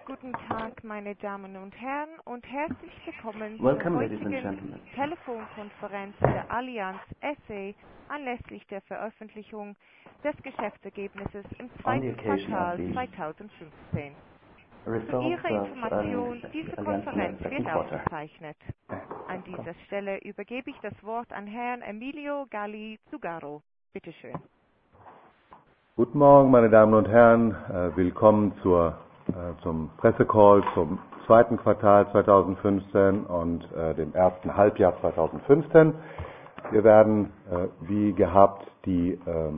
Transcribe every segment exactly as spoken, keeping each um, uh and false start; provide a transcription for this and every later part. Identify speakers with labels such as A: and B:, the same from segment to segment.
A: Guten Tag, meine Damen und Herren, und herzlich willkommen
B: Welcome,
A: zur
B: ladies and
A: heutigen
B: gentlemen.
A: Telefonkonferenz der Allianz S A anlässlich der Veröffentlichung des Geschäftsergebnisses im
B: On the
A: zweiten
B: occasion of
A: Quartal
B: the
A: zweitausendfünfzehn. Für
B: results
A: Ihre
B: of
A: Information,
B: um,
A: diese
B: Allianz in
A: Konferenz
B: the second
A: wird
B: quarter.
A: aufgezeichnet. An dieser Stelle übergebe ich das Wort an Herrn Emilio Galli Zugaro. Bitte schön.
C: Guten Morgen, meine Damen und Herren. Äh, willkommen zur, äh, zum Pressecall zum zweiten Quartal zweitausendfünfzehn und äh, dem ersten Halbjahr zweitausendfünfzehn. Wir werden, äh, wie gehabt, die äh,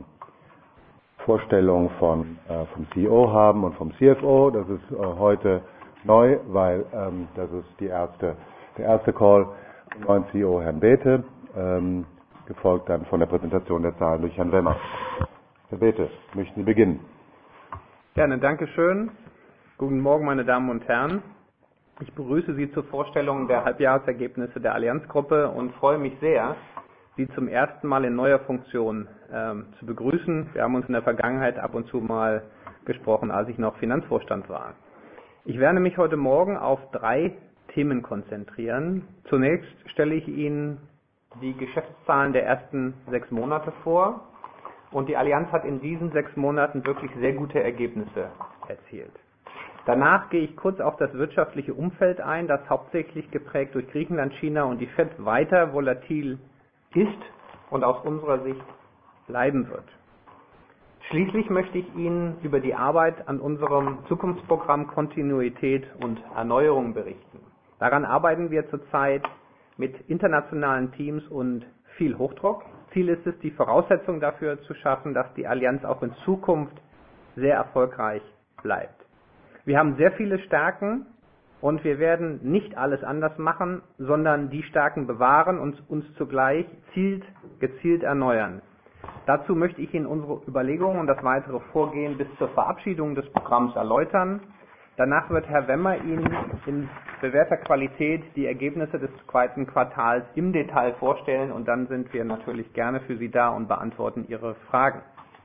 C: Vorstellung von, äh, vom C E O haben und vom C F O. Das ist äh, heute neu, weil ähm, das ist die erste, der erste Call vom neuen C E O, Herrn Bethe, ähm, gefolgt dann von der Präsentation der Zahlen durch Herrn Wemmer. Herr Bethe, möchten Sie beginnen?
D: Gerne, danke schön. Guten Morgen, meine Damen und Herren. Ich begrüße Sie zur Vorstellung der Halbjahresergebnisse der Allianz-Gruppe und freue mich sehr, Sie zum ersten Mal in neuer Funktion ähm, zu begrüßen. Wir haben uns in der Vergangenheit ab und zu mal gesprochen, als ich noch Finanzvorstand war. Ich werde mich heute Morgen auf drei Themen konzentrieren. Zunächst stelle ich Ihnen die Geschäftszahlen der ersten sechs Monate vor. Und die Allianz hat in diesen sechs Monaten wirklich sehr gute Ergebnisse erzielt. Danach gehe ich kurz auf das wirtschaftliche Umfeld ein, das hauptsächlich geprägt durch Griechenland, China und die Fed weiter volatil ist und aus unserer Sicht bleiben wird. Schließlich möchte ich Ihnen über die Arbeit an unserem Zukunftsprogramm Kontinuität und Erneuerung berichten. Daran arbeiten wir zurzeit mit internationalen Teams und viel Hochdruck. Ziel ist es, die Voraussetzung dafür zu schaffen, dass die Allianz auch in Zukunft sehr erfolgreich bleibt. Wir haben sehr viele Stärken und wir werden nicht alles anders machen, sondern die Stärken bewahren und uns zugleich zielt, gezielt erneuern. Dazu möchte ich Ihnen unsere Überlegungen und das weitere Vorgehen bis zur Verabschiedung des Programms erläutern. Danach wird Herr Wemmer Ihnen in bewährter Qualität die Ergebnisse des zweiten Quartals im Detail vorstellen und dann sind wir natürlich gerne für Sie da und beantworten Ihre Fragen.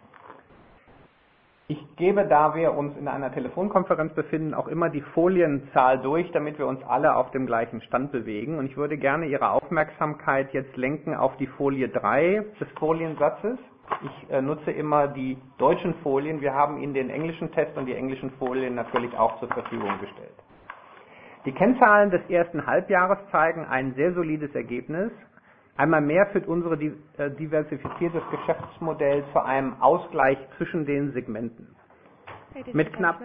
D: Ich gebe, da wir uns in einer Telefonkonferenz befinden, auch immer die Folienzahl durch, damit wir uns alle auf dem gleichen Stand bewegen. Und ich würde gerne Ihre Aufmerksamkeit jetzt lenken auf die Folie drei des Foliensatzes. Ich äh, nutze immer die deutschen Folien. Wir haben Ihnen den englischen Test und die englischen Folien natürlich auch zur Verfügung gestellt. Die Kennzahlen des ersten Halbjahres zeigen ein sehr solides Ergebnis. Einmal mehr führt unsere äh, diversifiziertes Geschäftsmodell zu einem Ausgleich zwischen den Segmenten. Mit knapp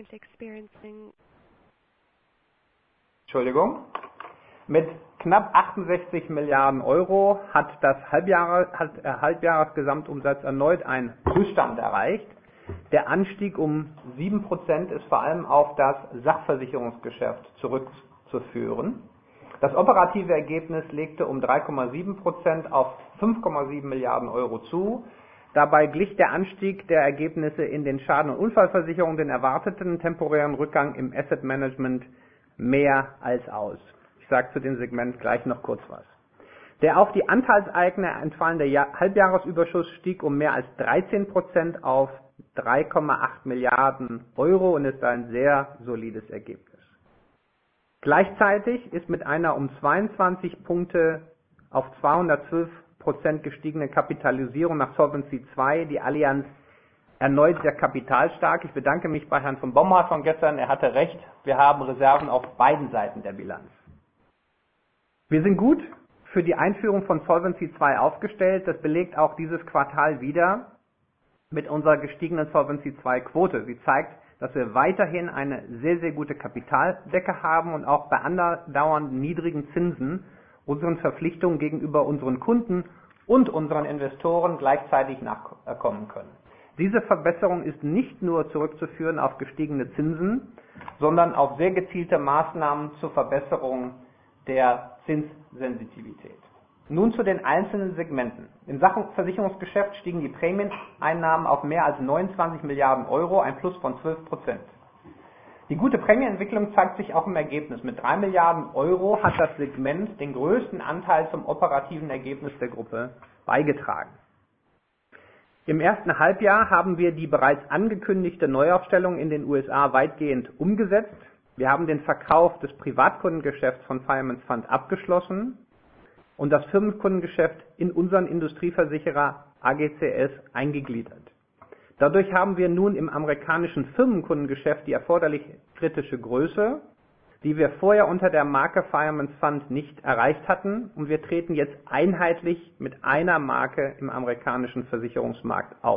D: Entschuldigung. Mit knapp achtundsechzig Milliarden Euro hat das Halbjahres, hat, äh, Halbjahresgesamtumsatz erneut einen Höchststand erreicht. Der Anstieg um sieben Prozent ist vor allem auf das Sachversicherungsgeschäft zurückzuführen. Das operative Ergebnis legte um drei Komma sieben Prozent auf fünf Komma sieben Milliarden Euro zu. Dabei glich der Anstieg der Ergebnisse in den Schaden- und Unfallversicherungen den erwarteten temporären Rückgang im Asset Management mehr als aus. Ich sage zu dem Segment gleich noch kurz was. Der auf die Anteilseigner entfallende Halbjahresüberschuss stieg um mehr als dreizehn Prozent auf drei Komma acht Milliarden Euro und ist ein sehr solides Ergebnis. Gleichzeitig ist mit einer um zweiundzwanzig Punkte auf zweihundertzwölf Prozent gestiegene Kapitalisierung nach Solvency zwei die Allianz erneut sehr kapitalstark. Ich bedanke mich bei Herrn von Bomhard von gestern. Er hatte recht. Wir haben Reserven auf beiden Seiten der Bilanz. Wir sind gut für die Einführung von Solvency zwei aufgestellt. Das belegt auch dieses Quartal wieder mit unserer gestiegenen Solvency zwei Quote. Sie zeigt, dass wir weiterhin eine sehr, sehr gute Kapitaldecke haben und auch bei andauernd niedrigen Zinsen unseren Verpflichtungen gegenüber unseren Kunden und unseren Investoren gleichzeitig nachkommen können. Diese Verbesserung ist nicht nur zurückzuführen auf gestiegene Zinsen, sondern auf sehr gezielte Maßnahmen zur Verbesserung der Zinssensitivität. Nun zu den einzelnen Segmenten. Im Sachversicherungsgeschäft stiegen die Prämieneinnahmen auf mehr als neunundzwanzig Milliarden Euro, ein Plus von zwölf Prozent. Die gute Prämienentwicklung zeigt sich auch im Ergebnis. Mit drei Milliarden Euro hat das Segment den größten Anteil zum operativen Ergebnis der Gruppe beigetragen. Im ersten Halbjahr haben wir die bereits angekündigte Neuaufstellung in den U S A weitgehend umgesetzt. Wir haben den Verkauf des Privatkundengeschäfts von Fireman's Fund abgeschlossen und das Firmenkundengeschäft in unseren Industrieversicherer A G C S eingegliedert. Dadurch haben wir nun im amerikanischen Firmenkundengeschäft die erforderliche kritische Größe, die wir vorher unter der Marke Fireman's Fund nicht erreicht hatten, und wir treten jetzt einheitlich mit einer Marke im amerikanischen Versicherungsmarkt auf.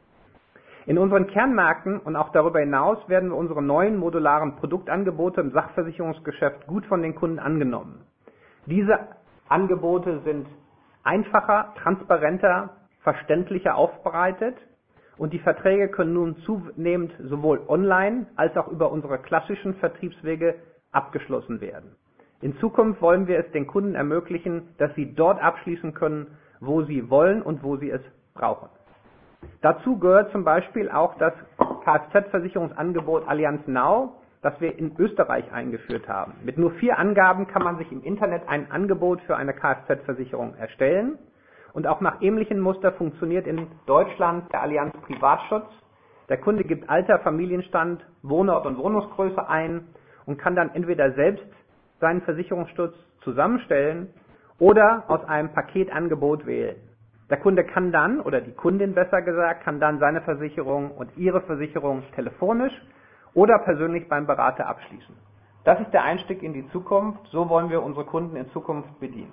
D: In unseren Kernmärkten und auch darüber hinaus werden wir unsere neuen modularen Produktangebote im Sachversicherungsgeschäft gut von den Kunden angenommen. Diese Angebote sind einfacher, transparenter, verständlicher aufbereitet und die Verträge können nun zunehmend sowohl online als auch über unsere klassischen Vertriebswege abgeschlossen werden. In Zukunft wollen wir es den Kunden ermöglichen, dass sie dort abschließen können, wo sie wollen und wo sie es brauchen. Dazu gehört zum Beispiel auch das Kfz-Versicherungsangebot Allianz Now, das wir in Österreich eingeführt haben. Mit nur vier Angaben kann man sich im Internet ein Angebot für eine Kfz-Versicherung erstellen. Und auch nach ähnlichen Muster funktioniert in Deutschland der Allianz Privatschutz. Der Kunde gibt Alter, Familienstand, Wohnort und Wohnungsgröße ein und kann dann entweder selbst seinen Versicherungsschutz zusammenstellen oder aus einem Paketangebot wählen. Der Kunde kann dann, oder die Kundin besser gesagt, kann dann seine Versicherung und ihre Versicherung telefonisch oder persönlich beim Berater abschließen. Das ist der Einstieg in die Zukunft. So wollen wir unsere Kunden in Zukunft bedienen.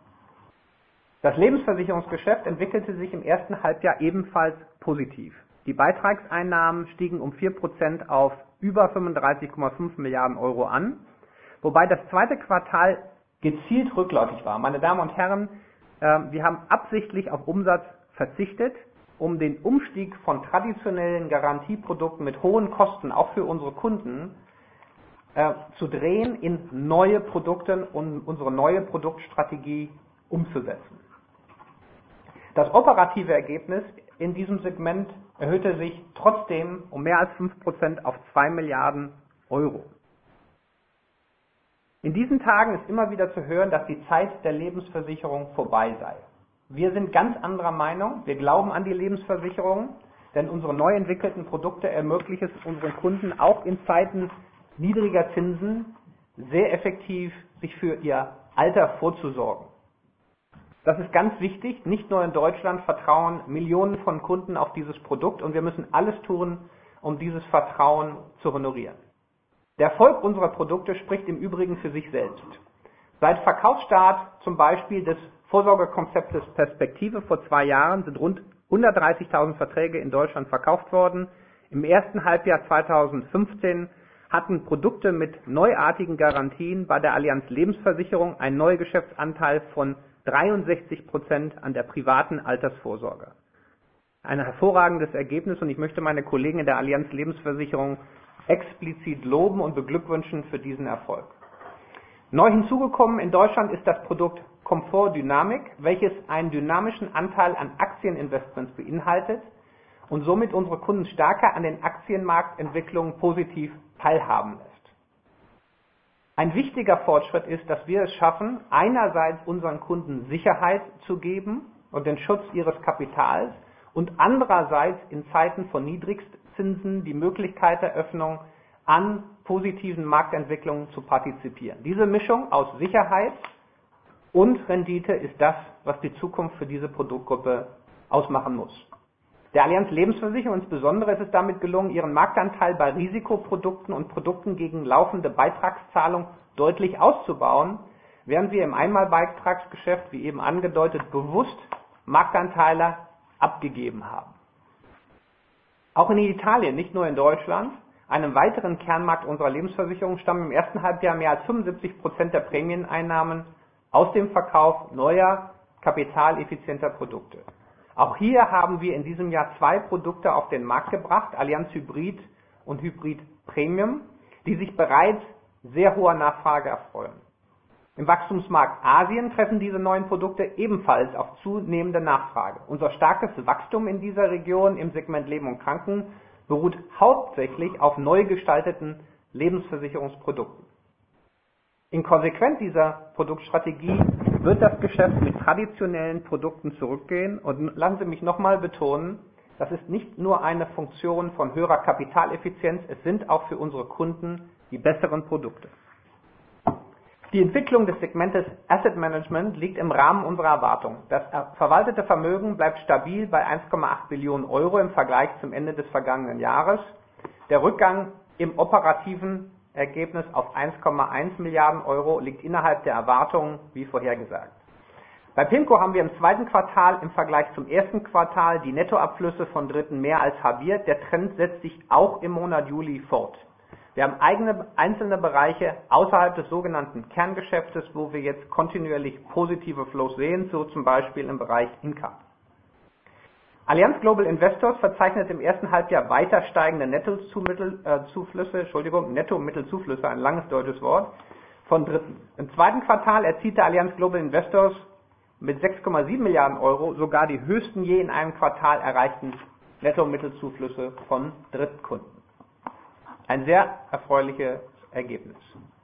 D: Das Lebensversicherungsgeschäft entwickelte sich im ersten Halbjahr ebenfalls positiv. Die Beitragseinnahmen stiegen um vier Prozent auf über fünfunddreißig Komma fünf Milliarden Euro an, wobei das zweite Quartal gezielt rückläufig war. Meine Damen und Herren, wir haben absichtlich auf Umsatz verzichtet, um den Umstieg von traditionellen Garantieprodukten mit hohen Kosten, auch für unsere Kunden, zu drehen in neue Produkte und unsere neue Produktstrategie umzusetzen. Das operative Ergebnis in diesem Segment erhöhte sich trotzdem um mehr als fünf Prozent auf zwei Milliarden Euro. In diesen Tagen ist immer wieder zu hören, dass die Zeit der Lebensversicherung vorbei sei. Wir sind ganz anderer Meinung. Wir glauben an die Lebensversicherung, denn unsere neu entwickelten Produkte ermöglichen es unseren Kunden auch in Zeiten niedriger Zinsen sehr effektiv, sich für ihr Alter vorzusorgen. Das ist ganz wichtig. Nicht nur in Deutschland vertrauen Millionen von Kunden auf dieses Produkt und wir müssen alles tun, um dieses Vertrauen zu honorieren. Der Erfolg unserer Produkte spricht im Übrigen für sich selbst. Seit Verkaufsstart zum Beispiel des Vorsorgekonzeptes Perspektive vor zwei Jahren sind rund hundertdreißigtausend Verträge in Deutschland verkauft worden. Im ersten Halbjahr zweitausendfünfzehn hatten Produkte mit neuartigen Garantien bei der Allianz Lebensversicherung einen Neugeschäftsanteil von dreiundsechzig Prozent an der privaten Altersvorsorge. Ein hervorragendes Ergebnis und ich möchte meine Kollegen in der Allianz Lebensversicherung explizit loben und beglückwünschen für diesen Erfolg. Neu hinzugekommen in Deutschland ist das Produkt Komfort Dynamik, welches einen dynamischen Anteil an Aktieninvestments beinhaltet und somit unsere Kunden stärker an den Aktienmarktentwicklungen positiv teilhaben lässt. Ein wichtiger Fortschritt ist, dass wir es schaffen, einerseits unseren Kunden Sicherheit zu geben und den Schutz ihres Kapitals und andererseits in Zeiten von Niedrigzinsen die Möglichkeit der Öffnung an positiven Marktentwicklungen zu partizipieren. Diese Mischung aus Sicherheit und Rendite ist das, was die Zukunft für diese Produktgruppe ausmachen muss. Der Allianz Lebensversicherung insbesondere ist es damit gelungen, ihren Marktanteil bei Risikoprodukten und Produkten gegen laufende Beitragszahlung deutlich auszubauen, während wir im Einmalbeitragsgeschäft, wie eben angedeutet, bewusst Marktanteile abgegeben haben. Auch in Italien, nicht nur in Deutschland, einem weiteren Kernmarkt unserer Lebensversicherung, stammen im ersten Halbjahr mehr als fünfundsiebzig Prozent der Prämieneinnahmen aus dem Verkauf neuer, kapitaleffizienter Produkte. Auch hier haben wir in diesem Jahr zwei Produkte auf den Markt gebracht, Allianz Hybrid und Hybrid Premium, die sich bereits sehr hoher Nachfrage erfreuen. Im Wachstumsmarkt Asien treffen diese neuen Produkte ebenfalls auf zunehmende Nachfrage. Unser starkes Wachstum in dieser Region im Segment Leben und Kranken beruht hauptsächlich auf neu gestalteten Lebensversicherungsprodukten. In Konsequenz dieser Produktstrategie wird das Geschäft mit traditionellen Produkten zurückgehen und lassen Sie mich nochmal betonen, Das ist nicht nur eine Funktion von höherer Kapitaleffizienz, es sind auch für unsere Kunden die besseren Produkte. Die Entwicklung des Segmentes Asset Management liegt im Rahmen unserer Erwartung. Das verwaltete Vermögen bleibt stabil bei eins Komma acht Billionen Euro im Vergleich zum Ende des vergangenen Jahres. Der Rückgang im operativen Ergebnis auf eins Komma eins Milliarden Euro liegt innerhalb der Erwartungen wie vorhergesagt. Bei PIMCO haben wir im zweiten Quartal im Vergleich zum ersten Quartal die Nettoabflüsse von Dritten mehr als halbiert. Der Trend setzt sich auch im Monat Juli fort. Wir haben eigene einzelne Bereiche außerhalb des sogenannten Kerngeschäftes, wo wir jetzt kontinuierlich positive Flows sehen, so zum Beispiel im Bereich Income. Allianz Global Investors verzeichnet im ersten Halbjahr weiter steigende Nettozuflüsse, Entschuldigung, Nettomittelzuflüsse, ein langes deutsches Wort, von Dritten. Im zweiten Quartal erzielte Allianz Global Investors mit sechs Komma sieben Milliarden Euro sogar die höchsten je in einem Quartal erreichten Nettomittelzuflüsse von Drittkunden. Ein sehr erfreuliches Ergebnis.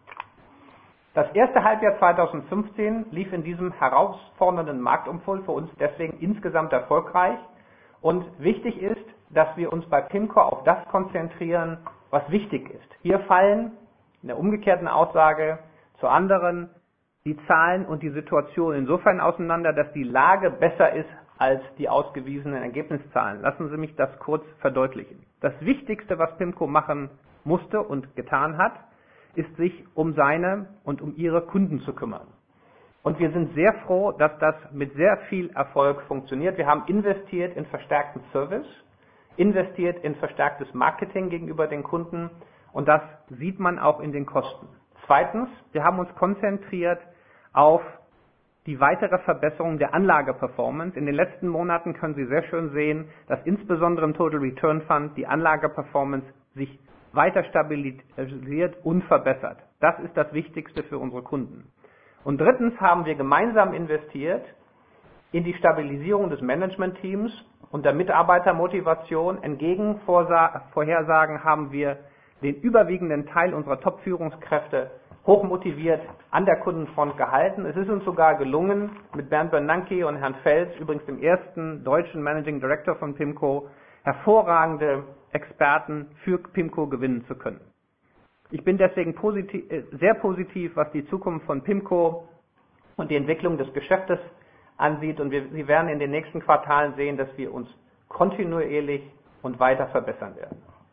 D: Das erste Halbjahr zweitausendfünfzehn lief in diesem herausfordernden Marktumfeld für uns deswegen insgesamt erfolgreich. Und wichtig ist, dass wir uns bei PIMCO auf das konzentrieren, was wichtig ist. Hier fallen in der umgekehrten Aussage zu anderen die Zahlen und die Situation insofern auseinander, dass die Lage besser ist als die ausgewiesenen Ergebniszahlen. Lassen Sie mich das kurz verdeutlichen. Das Wichtigste, was PIMCO machen musste und getan hat, ist sich um seine und um ihre Kunden zu kümmern. Und wir sind sehr froh, dass das mit sehr viel Erfolg funktioniert. Wir haben investiert in verstärkten Service, investiert in verstärktes Marketing gegenüber den Kunden und das sieht man auch in den Kosten. Zweitens, wir haben uns konzentriert auf die weitere Verbesserung der Anlageperformance. In den letzten Monaten können Sie sehr schön sehen, dass insbesondere im Total Return Fund die Anlageperformance sich weiter stabilisiert und verbessert. Das ist das Wichtigste für unsere Kunden. Und drittens haben wir gemeinsam investiert in die Stabilisierung des Managementteams und der Mitarbeitermotivation. Entgegen Vorhersagen haben wir den überwiegenden Teil unserer Top-Führungskräfte hochmotiviert an der Kundenfront gehalten. Es ist uns sogar gelungen, mit Bernd Bernanke und Herrn Fels, übrigens dem ersten deutschen Managing Director von PIMCO, hervorragende Experten für PIMCO gewinnen zu können. Ich bin deswegen positiv, sehr positiv, was die Zukunft von PIMCO und die Entwicklung des Geschäftes ansieht. Und wir, Sie werden in den nächsten Quartalen sehen, dass wir uns kontinuierlich und weiter verbessern werden.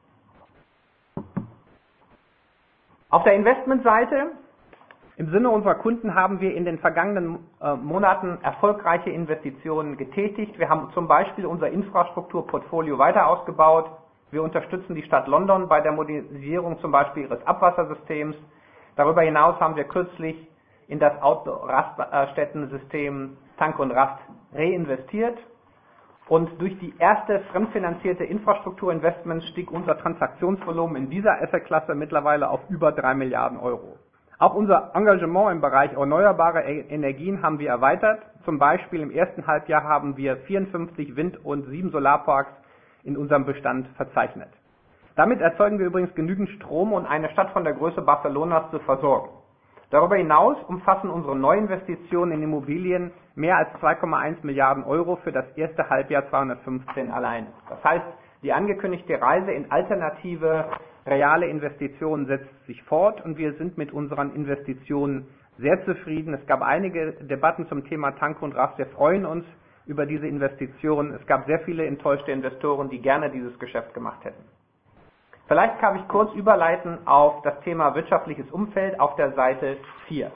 D: Auf der Investmentseite, im Sinne unserer Kunden, haben wir in den vergangenen äh, Monaten erfolgreiche Investitionen getätigt. Wir haben zum Beispiel unser Infrastrukturportfolio weiter ausgebaut. Wir unterstützen die Stadt London bei der Modernisierung zum Beispiel ihres Abwassersystems. Darüber hinaus haben wir kürzlich in das Outdoor-Raststättensystem Tank und Rast reinvestiert. Und durch die erste fremdfinanzierte Infrastrukturinvestments stieg unser Transaktionsvolumen in dieser Assetklasse mittlerweile auf über drei Milliarden Euro. Auch unser Engagement im Bereich erneuerbare Energien haben wir erweitert. Zum Beispiel im ersten Halbjahr haben wir vierundfünfzig Wind- und sieben Solarparks in unserem Bestand verzeichnet. Damit erzeugen wir übrigens genügend Strom, um eine Stadt von der Größe Barcelonas zu versorgen. Darüber hinaus umfassen unsere Neuinvestitionen in Immobilien mehr als zwei Komma eins Milliarden Euro für das erste Halbjahr zweitausendfünfzehn allein. Das heißt, die angekündigte Reise in alternative, reale Investitionen setzt sich fort und wir sind mit unseren Investitionen sehr zufrieden. Es gab einige Debatten zum Thema Tank und Rast. Wir freuen uns über diese Investitionen. Es gab sehr viele enttäuschte Investoren, die gerne dieses Geschäft gemacht hätten. Vielleicht kann ich kurz überleiten auf das Thema wirtschaftliches Umfeld auf der Seite vier.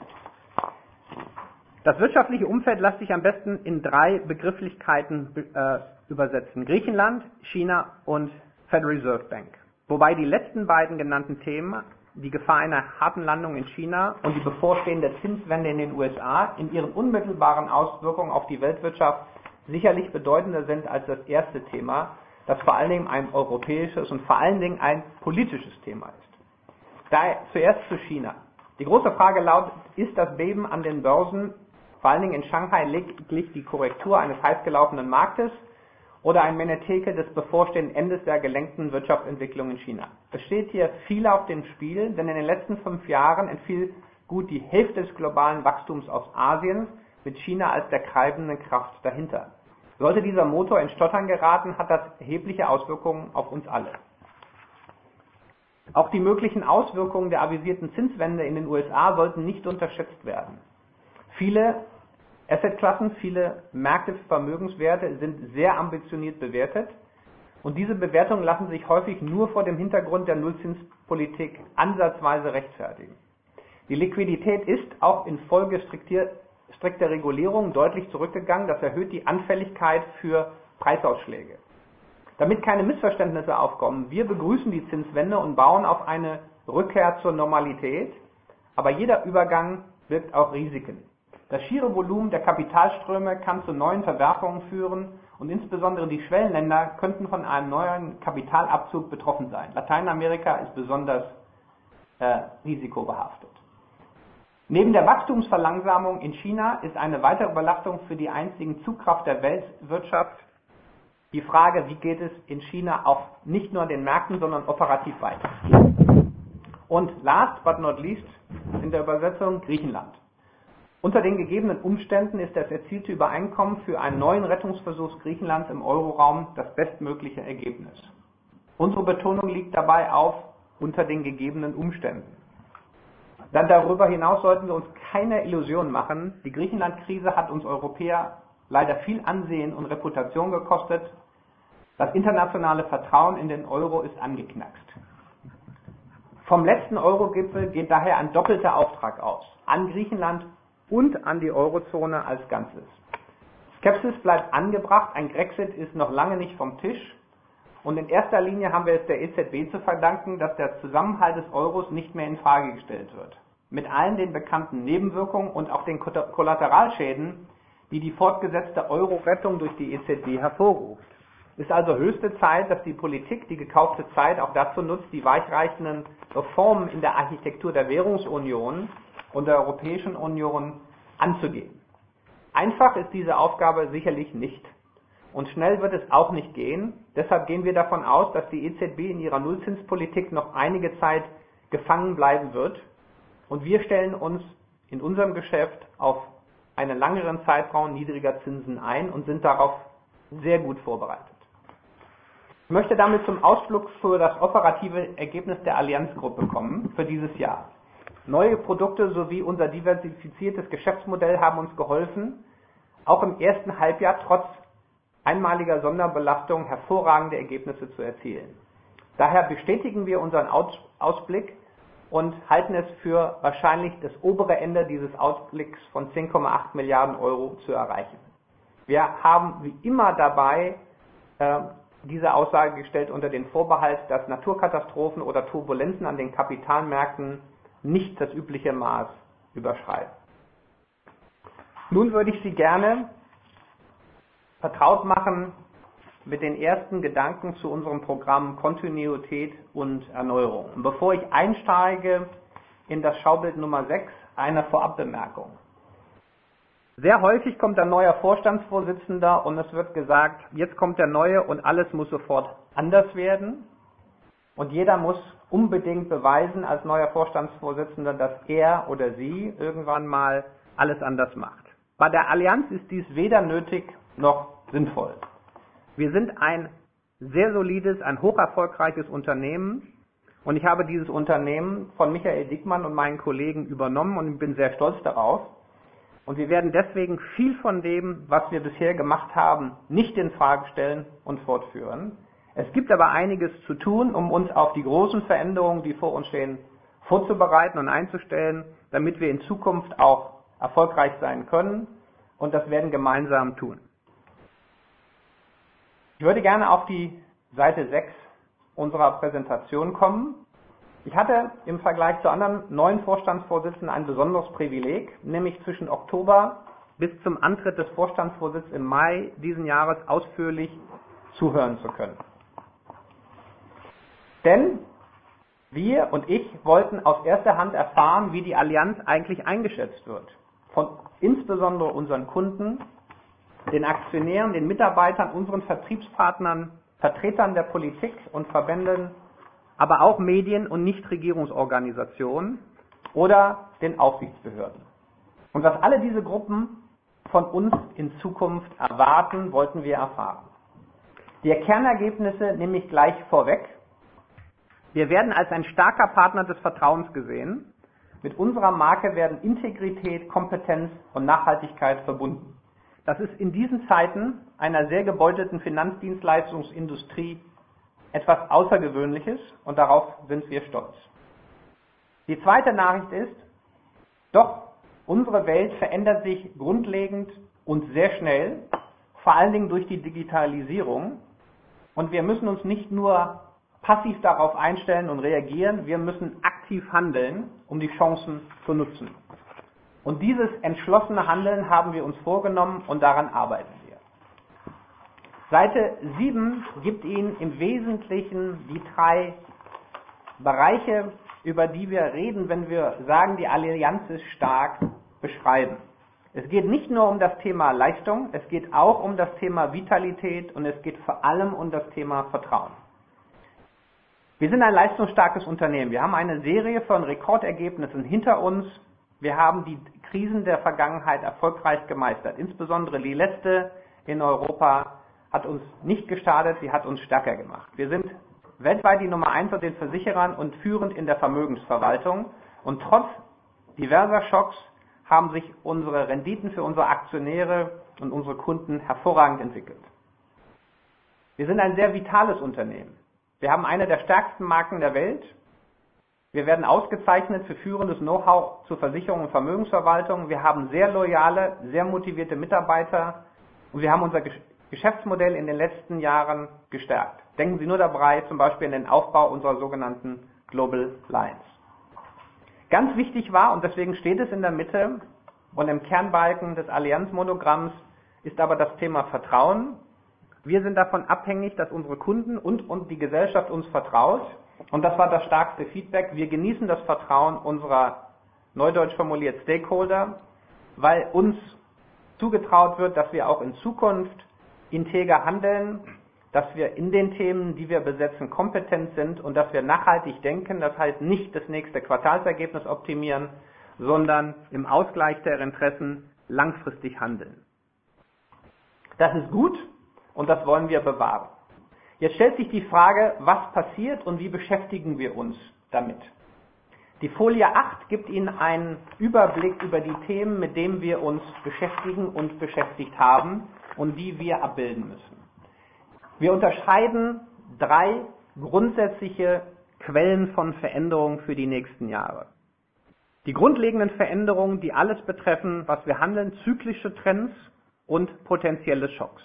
D: Das wirtschaftliche Umfeld lässt sich am besten in drei Begrifflichkeiten äh, übersetzen. Griechenland, China und Federal Reserve Bank. Wobei die letzten beiden genannten Themen, die Gefahr einer harten Landung in China und die bevorstehende Zinswende in den U S A, in ihren unmittelbaren Auswirkungen auf die Weltwirtschaft sicherlich bedeutender sind als das erste Thema, das vor allen Dingen ein europäisches und vor allen Dingen ein politisches Thema ist. Daher zuerst zu China. Die große Frage lautet, ist das Beben an den Börsen, vor allen Dingen in Shanghai, lediglich die Korrektur eines heiß gelaufenen Marktes oder ein Menetekel des bevorstehenden Endes der gelenkten Wirtschaftsentwicklung in China? Es steht hier viel auf dem Spiel, denn in den letzten fünf Jahren entfiel gut die Hälfte des globalen Wachstums aus Asien, mit China als der treibenden Kraft dahinter. Sollte dieser Motor ins Stottern geraten, hat das erhebliche Auswirkungen auf uns alle. Auch die möglichen Auswirkungen der avisierten Zinswende in den U S A sollten nicht unterschätzt werden. Viele Assetklassen, viele Märkte für Vermögenswerte sind sehr ambitioniert bewertet und diese Bewertungen lassen sich häufig nur vor dem Hintergrund der Nullzinspolitik ansatzweise rechtfertigen. Die Liquidität ist auch infolge strikter Regulierung deutlich zurückgegangen. Das erhöht die Anfälligkeit für Preisausschläge. Damit keine Missverständnisse aufkommen, wir begrüßen die Zinswende und bauen auf eine Rückkehr zur Normalität, aber jeder Übergang birgt auch Risiken. Das schiere Volumen der Kapitalströme kann zu neuen Verwerfungen führen und insbesondere die Schwellenländer könnten von einem neuen Kapitalabzug betroffen sein. Lateinamerika ist besonders äh, risikobehaftet. Neben der Wachstumsverlangsamung in China ist eine weitere Belastung für die einzigen Zugkraft der Weltwirtschaft die Frage, wie geht es in China auch nicht nur an den Märkten, sondern operativ weiter. Und last but not least in der Übersetzung Griechenland. Unter den gegebenen Umständen ist das erzielte Übereinkommen für einen neuen Rettungsversuch Griechenlands im Euroraum das bestmögliche Ergebnis. Unsere Betonung liegt dabei auf unter den gegebenen Umständen. Dann darüber hinaus sollten wir uns keine Illusionen machen. Die Griechenland-Krise hat uns Europäer leider viel Ansehen und Reputation gekostet. Das internationale Vertrauen in den Euro ist angeknackst. Vom letzten Euro-Gipfel geht daher ein doppelter Auftrag aus. An Griechenland und an die Eurozone als Ganzes. Skepsis bleibt angebracht, ein Grexit ist noch lange nicht vom Tisch und in erster Linie haben wir es der E Z B zu verdanken, dass der Zusammenhalt des Euros nicht mehr in Frage gestellt wird. Mit allen den bekannten Nebenwirkungen und auch den Kollateralschäden, die die fortgesetzte Euro-Rettung durch die E Z B hervorruft. Es ist also höchste Zeit, dass die Politik die gekaufte Zeit auch dazu nutzt, die weichreichenden Reformen in der Architektur der Währungsunion und der Europäischen Union anzugehen. Einfach ist diese Aufgabe sicherlich nicht. Und schnell wird es auch nicht gehen. Deshalb gehen wir davon aus, dass die E Z B in ihrer Nullzinspolitik noch einige Zeit gefangen bleiben wird. Und wir stellen uns in unserem Geschäft auf einen langeren Zeitraum niedriger Zinsen ein und sind darauf sehr gut vorbereitet. Ich möchte damit zum Ausflug für das operative Ergebnis der Allianz-Gruppe kommen für dieses Jahr. Neue Produkte sowie unser diversifiziertes Geschäftsmodell haben uns geholfen, auch im ersten Halbjahr trotz einmaliger Sonderbelastung hervorragende Ergebnisse zu erzielen. Daher bestätigen wir unseren Ausblick und halten es für wahrscheinlich, das obere Ende dieses Ausblicks von zehn Komma acht Milliarden Euro zu erreichen. Wir haben wie immer dabei äh, diese Aussage gestellt unter den Vorbehalt, dass Naturkatastrophen oder Turbulenzen an den Kapitalmärkten nicht das übliche Maß überschreiten. Nun würde ich Sie gerne vertraut machen mit den ersten Gedanken zu unserem Programm Kontinuität und Erneuerung. Und bevor ich einsteige in das Schaubild Nummer sechs, eine Vorabbemerkung. Sehr häufig kommt ein neuer Vorstandsvorsitzender und es wird gesagt, jetzt kommt der neue und alles muss sofort anders werden. Und jeder muss unbedingt beweisen als neuer Vorstandsvorsitzender, dass er oder sie irgendwann mal alles anders macht. Bei der Allianz ist dies weder nötig noch sinnvoll. Wir sind ein sehr solides, ein hocherfolgreiches Unternehmen und ich habe dieses Unternehmen von Michael Diekmann und meinen Kollegen übernommen und bin sehr stolz darauf. Und wir werden deswegen viel von dem, was wir bisher gemacht haben, nicht in Frage stellen und fortführen. Es gibt aber einiges zu tun, um uns auf die großen Veränderungen, die vor uns stehen, vorzubereiten und einzustellen, damit wir in Zukunft auch erfolgreich sein können. Und das werden wir gemeinsam tun. Ich würde gerne auf die Seite sechs unserer Präsentation kommen. Ich hatte im Vergleich zu anderen neuen Vorstandsvorsitzenden ein besonderes Privileg, nämlich zwischen Oktober bis zum Antritt des Vorstandsvorsitzes im Mai diesen Jahres ausführlich zuhören zu können. Denn wir und ich wollten aus erster Hand erfahren, wie die Allianz eigentlich eingeschätzt wird. Von insbesondere unseren Kunden, den Aktionären, den Mitarbeitern, unseren Vertriebspartnern, Vertretern der Politik und Verbänden, aber auch Medien und Nichtregierungsorganisationen oder den Aufsichtsbehörden. Und was alle diese Gruppen von uns in Zukunft erwarten, wollten wir erfahren. Die Kernergebnisse nehme ich gleich vorweg. Wir werden als ein starker Partner des Vertrauens gesehen. Mit unserer Marke werden Integrität, Kompetenz und Nachhaltigkeit verbunden. Das ist in diesen Zeiten einer sehr gebeutelten Finanzdienstleistungsindustrie etwas Außergewöhnliches und darauf sind wir stolz. Die zweite Nachricht ist, doch, unsere Welt verändert sich grundlegend und sehr schnell, vor allen Dingen durch die Digitalisierung. Und wir müssen uns nicht nur passiv darauf einstellen und reagieren, wir müssen aktiv handeln, um die Chancen zu nutzen. Und dieses entschlossene Handeln haben wir uns vorgenommen und daran arbeiten wir. Seite sieben gibt Ihnen im Wesentlichen die drei Bereiche, über die wir reden, wenn wir sagen, die Allianz ist stark, beschreiben. Es geht nicht nur um das Thema Leistung, es geht auch um das Thema Vitalität und es geht vor allem um das Thema Vertrauen. Wir sind ein leistungsstarkes Unternehmen. Wir haben eine Serie von Rekordergebnissen hinter uns. Wir haben die Krisen der Vergangenheit erfolgreich gemeistert. Insbesondere die letzte in Europa hat uns nicht geschadet, sie hat uns stärker gemacht. Wir sind weltweit die Nummer eins unter den Versicherern und führend in der Vermögensverwaltung. Und trotz diverser Schocks haben sich unsere Renditen für unsere Aktionäre und unsere Kunden hervorragend entwickelt. Wir sind ein sehr vitales Unternehmen. Wir haben eine der stärksten Marken der Welt. Wir werden ausgezeichnet für führendes Know-how zur Versicherung und Vermögensverwaltung. Wir haben sehr loyale, sehr motivierte Mitarbeiter und wir haben unser Geschäftsmodell in den letzten Jahren gestärkt. Denken Sie nur dabei zum Beispiel an den Aufbau unserer sogenannten Global Lines. Ganz wichtig war, und deswegen steht es in der Mitte und im Kernbalken des Allianz-Monogramms, ist aber das Thema Vertrauen. Wir sind davon abhängig, dass unsere Kunden und, und die Gesellschaft uns vertraut. Und das war das stärkste Feedback. Wir genießen das Vertrauen unserer, neudeutsch formuliert, Stakeholder, weil uns zugetraut wird, dass wir auch in Zukunft integer handeln, dass wir in den Themen, die wir besetzen, kompetent sind und dass wir nachhaltig denken. Das heißt nicht das nächste Quartalsergebnis optimieren, sondern im Ausgleich der Interessen langfristig handeln. Das ist gut und das wollen wir bewahren. Jetzt stellt sich die Frage, was passiert und wie beschäftigen wir uns damit? Die Folie acht gibt Ihnen einen Überblick über die Themen, mit denen wir uns beschäftigen und beschäftigt haben und die wir abbilden müssen. Wir unterscheiden drei grundsätzliche Quellen von Veränderungen für die nächsten Jahre. Die grundlegenden Veränderungen, die alles betreffen, was wir handeln, zyklische Trends und potenzielle Schocks.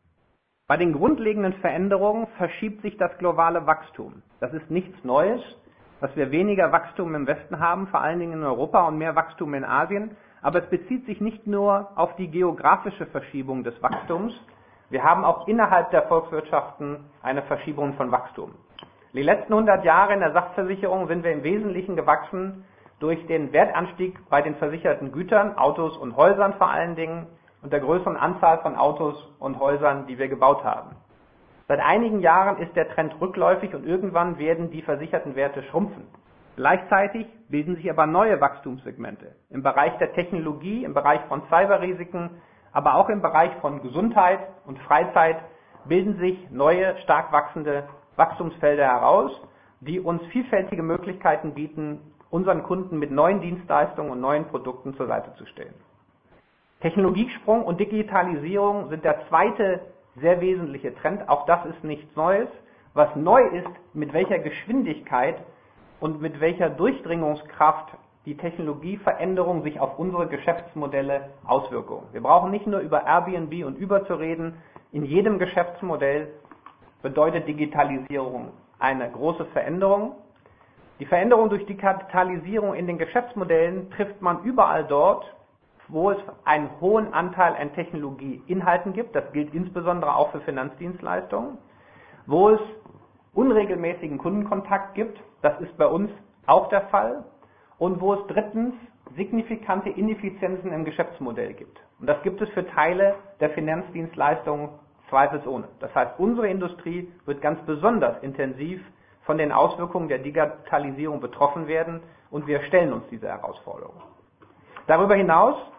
D: Bei den grundlegenden Veränderungen verschiebt sich das globale Wachstum. Das ist nichts Neues, dass wir weniger Wachstum im Westen haben, vor allen Dingen in Europa und mehr Wachstum in Asien. Aber es bezieht sich nicht nur auf die geografische Verschiebung des Wachstums. Wir haben auch innerhalb der Volkswirtschaften eine Verschiebung von Wachstum. Die letzten hundert Jahre in der Sachversicherung sind wir im Wesentlichen gewachsen durch den Wertanstieg bei den versicherten Gütern, Autos und Häusern vor allen Dingen, und der größeren Anzahl von Autos und Häusern, die wir gebaut haben. Seit einigen Jahren ist der Trend rückläufig und irgendwann werden die versicherten Werte schrumpfen. Gleichzeitig bilden sich aber neue Wachstumssegmente im Bereich der Technologie, im Bereich von Cyberrisiken, aber auch im Bereich von Gesundheit und Freizeit bilden sich neue, stark wachsende Wachstumsfelder heraus, die uns vielfältige Möglichkeiten bieten, unseren Kunden mit neuen Dienstleistungen und neuen Produkten zur Seite zu stellen. Technologiesprung und Digitalisierung sind der zweite sehr wesentliche Trend. Auch das ist nichts Neues. Was neu ist, mit welcher Geschwindigkeit und mit welcher Durchdringungskraft die Technologieveränderung sich auf unsere Geschäftsmodelle auswirkt. Wir brauchen nicht nur über Airbnb und Uber zu reden. In jedem Geschäftsmodell bedeutet Digitalisierung eine große Veränderung. Die Veränderung durch Digitalisierung in den Geschäftsmodellen trifft man überall dort, wo es einen hohen Anteil an Technologieinhalten gibt. Das gilt insbesondere auch für Finanzdienstleistungen. Wo es unregelmäßigen Kundenkontakt gibt, das ist bei uns auch der Fall. Und wo es drittens signifikante Ineffizienzen im Geschäftsmodell gibt. Und das gibt es für Teile der Finanzdienstleistungen zweifelsohne. Das heißt, unsere Industrie wird ganz besonders intensiv von den Auswirkungen der Digitalisierung betroffen werden und wir stellen uns diese Herausforderung. Darüber hinaus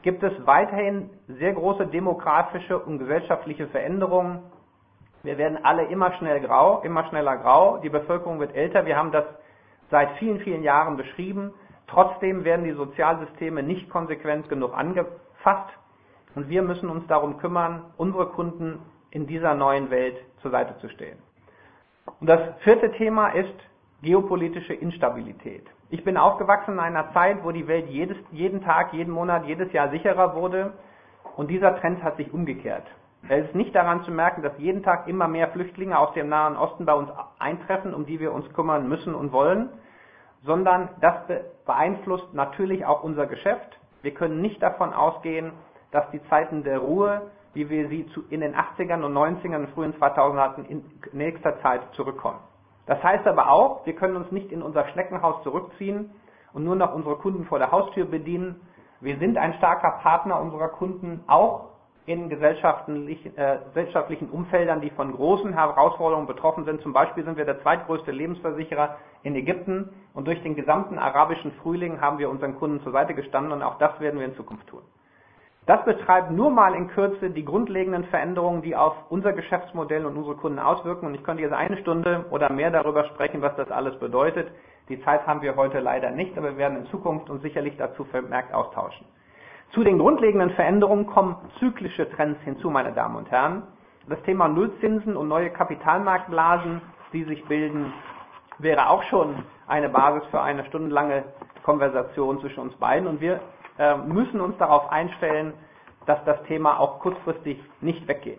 D: gibt es weiterhin sehr große demografische und gesellschaftliche Veränderungen. Wir werden alle immer schnell grau, immer schneller grau. Die Bevölkerung wird älter. Wir haben das seit vielen, vielen Jahren beschrieben. Trotzdem werden die Sozialsysteme nicht konsequent genug angefasst. Und wir müssen uns darum kümmern, unsere Kunden in dieser neuen Welt zur Seite zu stehen. Und das vierte Thema ist geopolitische Instabilität. Ich bin aufgewachsen in einer Zeit, wo die Welt jedes, jeden Tag, jeden Monat, jedes Jahr sicherer wurde. Und dieser Trend hat sich umgekehrt. Es ist nicht daran zu merken, dass jeden Tag immer mehr Flüchtlinge aus dem Nahen Osten bei uns eintreffen, um die wir uns kümmern müssen und wollen, sondern das beeinflusst natürlich auch unser Geschäft. Wir können nicht davon ausgehen, dass die Zeiten der Ruhe, wie wir sie in den achtzigern und neunzigern und frühen zweitausendern hatten, in nächster Zeit zurückkommen. Das heißt aber auch, wir können uns nicht in unser Schneckenhaus zurückziehen und nur noch unsere Kunden vor der Haustür bedienen. Wir sind ein starker Partner unserer Kunden, auch in gesellschaftlichen, äh, gesellschaftlichen Umfeldern, die von großen Herausforderungen betroffen sind. Zum Beispiel sind wir der zweitgrößte Lebensversicherer in Ägypten und durch den gesamten arabischen Frühling haben wir unseren Kunden zur Seite gestanden und auch das werden wir in Zukunft tun. Das beschreibt nur mal in Kürze die grundlegenden Veränderungen, die auf unser Geschäftsmodell und unsere Kunden auswirken. Und ich könnte jetzt eine Stunde oder mehr darüber sprechen, was das alles bedeutet. Die Zeit haben wir heute leider nicht, aber wir werden in Zukunft uns sicherlich dazu vermerkt austauschen. Zu den grundlegenden Veränderungen kommen zyklische Trends hinzu, meine Damen und Herren. Das Thema Nullzinsen und neue Kapitalmarktblasen, die sich bilden, wäre auch schon eine Basis für eine stundenlange Konversation zwischen uns beiden. Und wir äh, müssen uns darauf einstellen, dass das Thema auch kurzfristig nicht weggeht.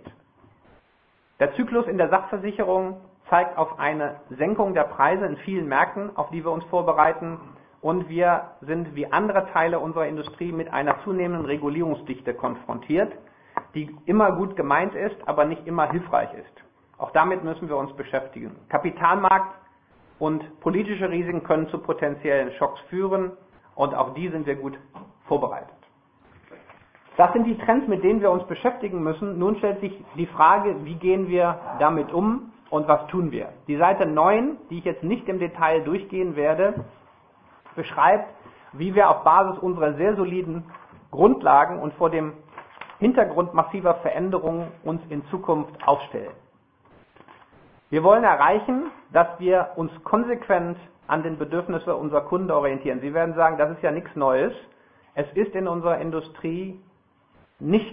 D: Der Zyklus in der Sachversicherung zeigt auf eine Senkung der Preise in vielen Märkten, auf die wir uns vorbereiten. Und wir sind wie andere Teile unserer Industrie mit einer zunehmenden Regulierungsdichte konfrontiert, die immer gut gemeint ist, aber nicht immer hilfreich ist. Auch damit müssen wir uns beschäftigen. Kapitalmarkt und politische Risiken können zu potenziellen Schocks führen und auf die sind wir gut vorbereitet. Das sind die Trends, mit denen wir uns beschäftigen müssen. Nun stellt sich die Frage, wie gehen wir damit um und was tun wir? Die Seite neun, die ich jetzt nicht im Detail durchgehen werde, beschreibt, wie wir auf Basis unserer sehr soliden Grundlagen und vor dem Hintergrund massiver Veränderungen uns in Zukunft aufstellen. Wir wollen erreichen, dass wir uns konsequent an den Bedürfnissen unserer Kunden orientieren. Sie werden sagen, das ist ja nichts Neues. Es ist in unserer Industrie nicht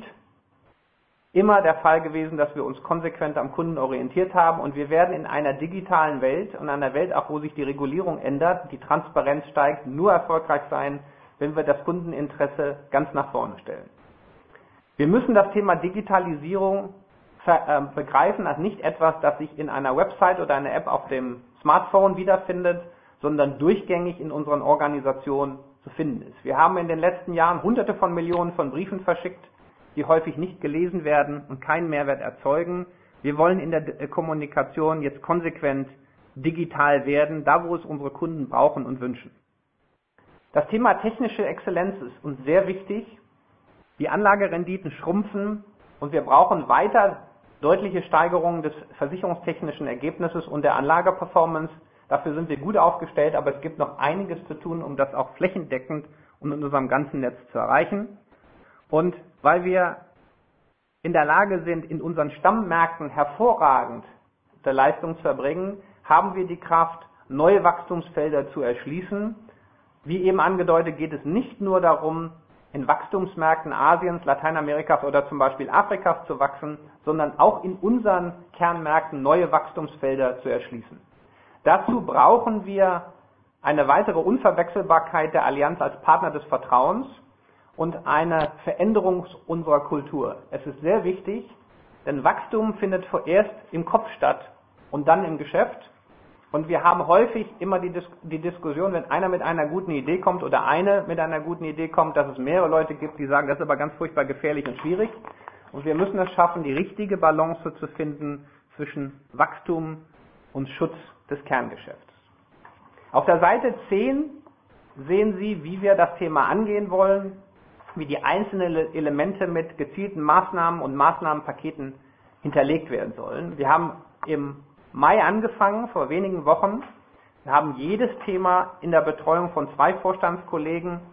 D: immer der Fall gewesen, dass wir uns konsequent am Kunden orientiert haben und wir werden in einer digitalen Welt und einer Welt auch, wo sich die Regulierung ändert, die Transparenz steigt, nur erfolgreich sein, wenn wir das Kundeninteresse ganz nach vorne stellen. Wir müssen das Thema Digitalisierung begreifen als nicht etwas, das sich in einer Website oder einer App auf dem Smartphone wiederfindet, sondern durchgängig in unseren Organisationen zu finden ist. Wir haben in den letzten Jahren hunderte von Millionen von Briefen verschickt, die häufig nicht gelesen werden und keinen Mehrwert erzeugen. Wir wollen in der Kommunikation jetzt konsequent digital werden, da wo es unsere Kunden brauchen und wünschen. Das Thema technische Exzellenz ist uns sehr wichtig. Die Anlagerenditen schrumpfen und wir brauchen weiter deutliche Steigerungen des versicherungstechnischen Ergebnisses und der Anlageperformance. Dafür sind wir gut aufgestellt, aber es gibt noch einiges zu tun, um das auch flächendeckend und in unserem ganzen Netz zu erreichen. Und weil wir in der Lage sind, in unseren Stammmärkten hervorragend Leistung zu erbringen, haben wir die Kraft, neue Wachstumsfelder zu erschließen. Wie eben angedeutet, geht es nicht nur darum, in Wachstumsmärkten Asiens, Lateinamerikas oder zum Beispiel Afrikas zu wachsen, sondern auch in unseren Kernmärkten neue Wachstumsfelder zu erschließen. Dazu brauchen wir eine weitere Unverwechselbarkeit der Allianz als Partner des Vertrauens und eine Veränderung unserer Kultur. Es ist sehr wichtig, denn Wachstum findet vorerst im Kopf statt und dann im Geschäft. Und wir haben häufig immer die, Dis die Diskussion, wenn einer mit einer guten Idee kommt oder eine mit einer guten Idee kommt, dass es mehrere Leute gibt, die sagen, das ist aber ganz furchtbar gefährlich und schwierig. Und wir müssen es schaffen, die richtige Balance zu finden zwischen Wachstum und Schutz des Kerngeschäfts. Auf der Seite zehn sehen Sie, wie wir das Thema angehen wollen, wie die einzelnen Elemente mit gezielten Maßnahmen und Maßnahmenpaketen hinterlegt werden sollen. Wir haben im Mai angefangen, vor wenigen Wochen. Wir haben jedes Thema in der Betreuung von zwei Vorstandskollegen,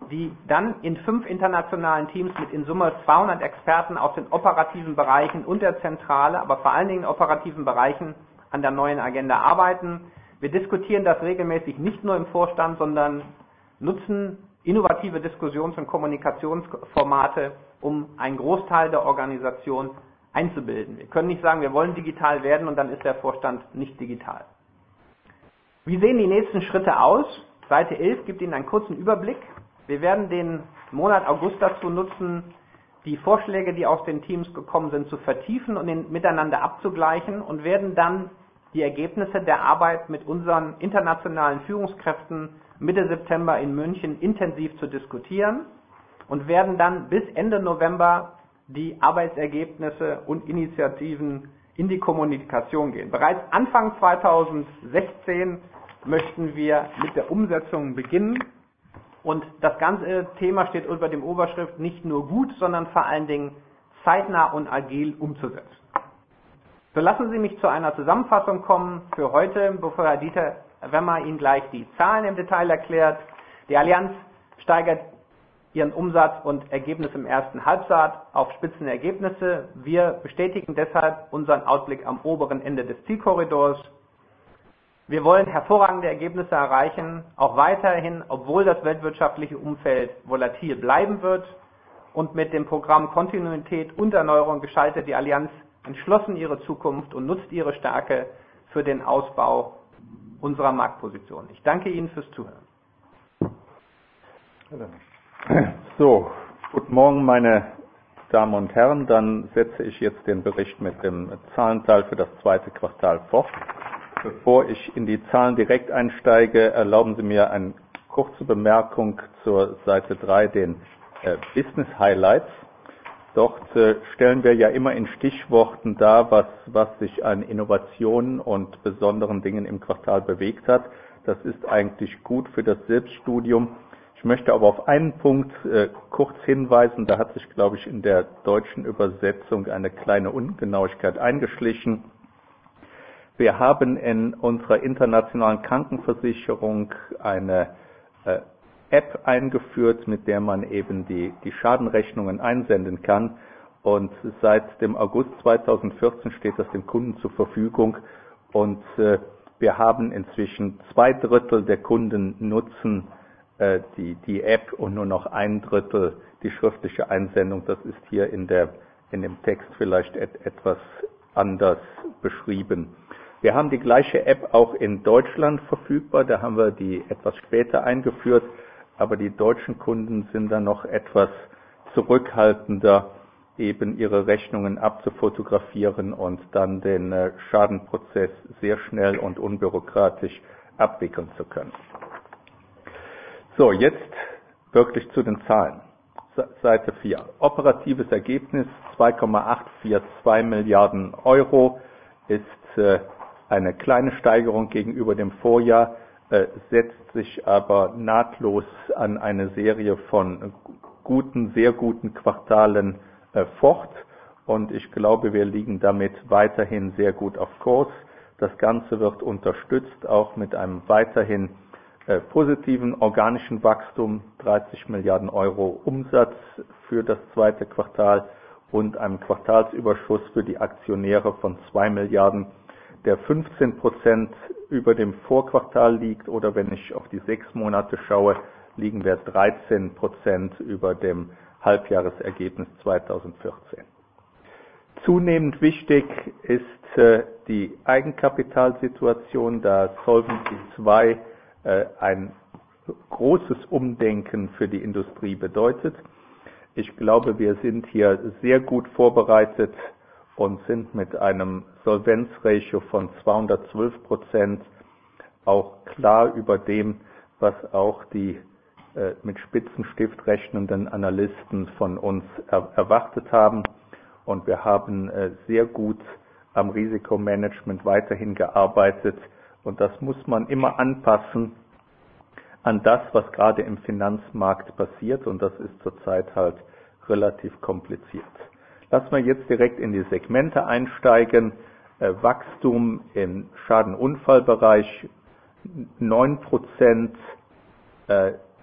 D: die dann in fünf internationalen Teams mit in Summe zweihundert Experten aus den operativen Bereichen und der Zentrale, aber vor allen Dingen operativen Bereichen an der neuen Agenda arbeiten. Wir diskutieren das regelmäßig nicht nur im Vorstand, sondern nutzen innovative Diskussions- und Kommunikationsformate, um einen Großteil der Organisation einzubilden. Wir können nicht sagen, wir wollen digital werden und dann ist der Vorstand nicht digital. Wie sehen die nächsten Schritte aus? Seite elf gibt Ihnen einen kurzen Überblick. Wir werden den Monat August dazu nutzen, die Vorschläge, die aus den Teams gekommen sind, zu vertiefen und in, miteinander abzugleichen und werden dann die Ergebnisse der Arbeit mit unseren internationalen Führungskräften Mitte September in München intensiv zu diskutieren und werden dann bis Ende November die Arbeitsergebnisse und Initiativen in die Kommunikation gehen. Bereits Anfang zweitausendsechzehn möchten wir mit der Umsetzung beginnen und das ganze Thema steht unter dem Oberschrift nicht nur gut, sondern vor allen Dingen zeitnah und agil umzusetzen. So lassen Sie mich zu einer Zusammenfassung kommen für heute, bevor Herr Dieter Wemmer Ihnen gleich die Zahlen im Detail erklärt. Die Allianz steigert ihren Umsatz und Ergebnis im ersten Halbjahr auf Spitzenergebnisse. Wir bestätigen deshalb unseren Ausblick am oberen Ende des Zielkorridors. Wir wollen hervorragende Ergebnisse erreichen, auch weiterhin, obwohl das weltwirtschaftliche Umfeld volatil bleiben wird. Und mit dem Programm Kontinuität und Erneuerung gestaltet die Allianz entschlossen ihre Zukunft und nutzt ihre Stärke für den Ausbau unserer Marktposition. Ich danke Ihnen fürs Zuhören.
B: So, guten Morgen, meine Damen und Herren. Dann setze ich jetzt den Bericht mit dem Zahlenteil für das zweite Quartal fort. Bevor ich in die Zahlen direkt einsteige, erlauben Sie mir eine kurze Bemerkung zur Seite drei, den äh, Business Highlights. Dort äh, stellen wir ja immer in Stichworten dar, was, was sich an Innovationen und besonderen Dingen im Quartal bewegt hat. Das ist eigentlich gut für das Selbststudium. Ich möchte aber auf einen Punkt äh, kurz hinweisen. Da hat sich, glaube ich, in der deutschen Übersetzung eine kleine Ungenauigkeit eingeschlichen. Wir haben in unserer internationalen Krankenversicherung eine äh, App eingeführt, mit der man eben die, die Schadenrechnungen einsenden kann. Und seit dem August zweitausendvierzehn steht das dem Kunden zur Verfügung. Und äh, wir haben inzwischen zwei Drittel der Kunden nutzen äh, die, die App und nur noch ein Drittel die schriftliche Einsendung. Das ist hier in, der, in dem Text vielleicht et, etwas anders beschrieben. Wir haben die gleiche App auch in Deutschland verfügbar. Da haben wir die etwas später eingeführt. Aber die deutschen Kunden sind dann noch etwas zurückhaltender, eben ihre Rechnungen abzufotografieren und dann den äh, Schadenprozess sehr schnell und unbürokratisch abwickeln zu können. So, jetzt wirklich zu den Zahlen. Seite vier. Operatives Ergebnis zwei Komma achthundertvierundzwanzig Milliarden Euro ist äh, eine kleine Steigerung gegenüber dem Vorjahr, äh, setzt sich aber nahtlos an eine Serie von guten, sehr guten Quartalen äh, fort. Und ich glaube, wir liegen damit weiterhin sehr gut auf Kurs. Das Ganze wird unterstützt auch mit einem weiterhin äh, positiven organischen Wachstum, dreißig Milliarden Euro Umsatz für das zweite Quartal und einem Quartalsüberschuss für die Aktionäre von zwei Milliarden, der fünfzehn Prozent über dem Vorquartal liegt, oder wenn ich auf die sechs Monate schaue, liegen wir dreizehn Prozent über dem Halbjahresergebnis zweitausendvierzehn. Zunehmend wichtig ist äh, die Eigenkapitalsituation, da Solvency zwei äh, ein großes Umdenken für die Industrie bedeutet. Ich glaube, wir sind hier sehr gut vorbereitet und sind mit einem Solvenzratio von zweihundertzwölf Prozent auch klar über dem, was auch die äh, mit Spitzenstift rechnenden Analysten von uns er erwartet haben. Und wir haben äh, sehr gut am Risikomanagement weiterhin gearbeitet. Und das muss man immer anpassen an das, was gerade im Finanzmarkt passiert. Und das ist zurzeit halt relativ kompliziert. Lassen wir jetzt direkt in die Segmente einsteigen. Äh, Wachstum im Schadenunfallbereich neun Prozent, äh,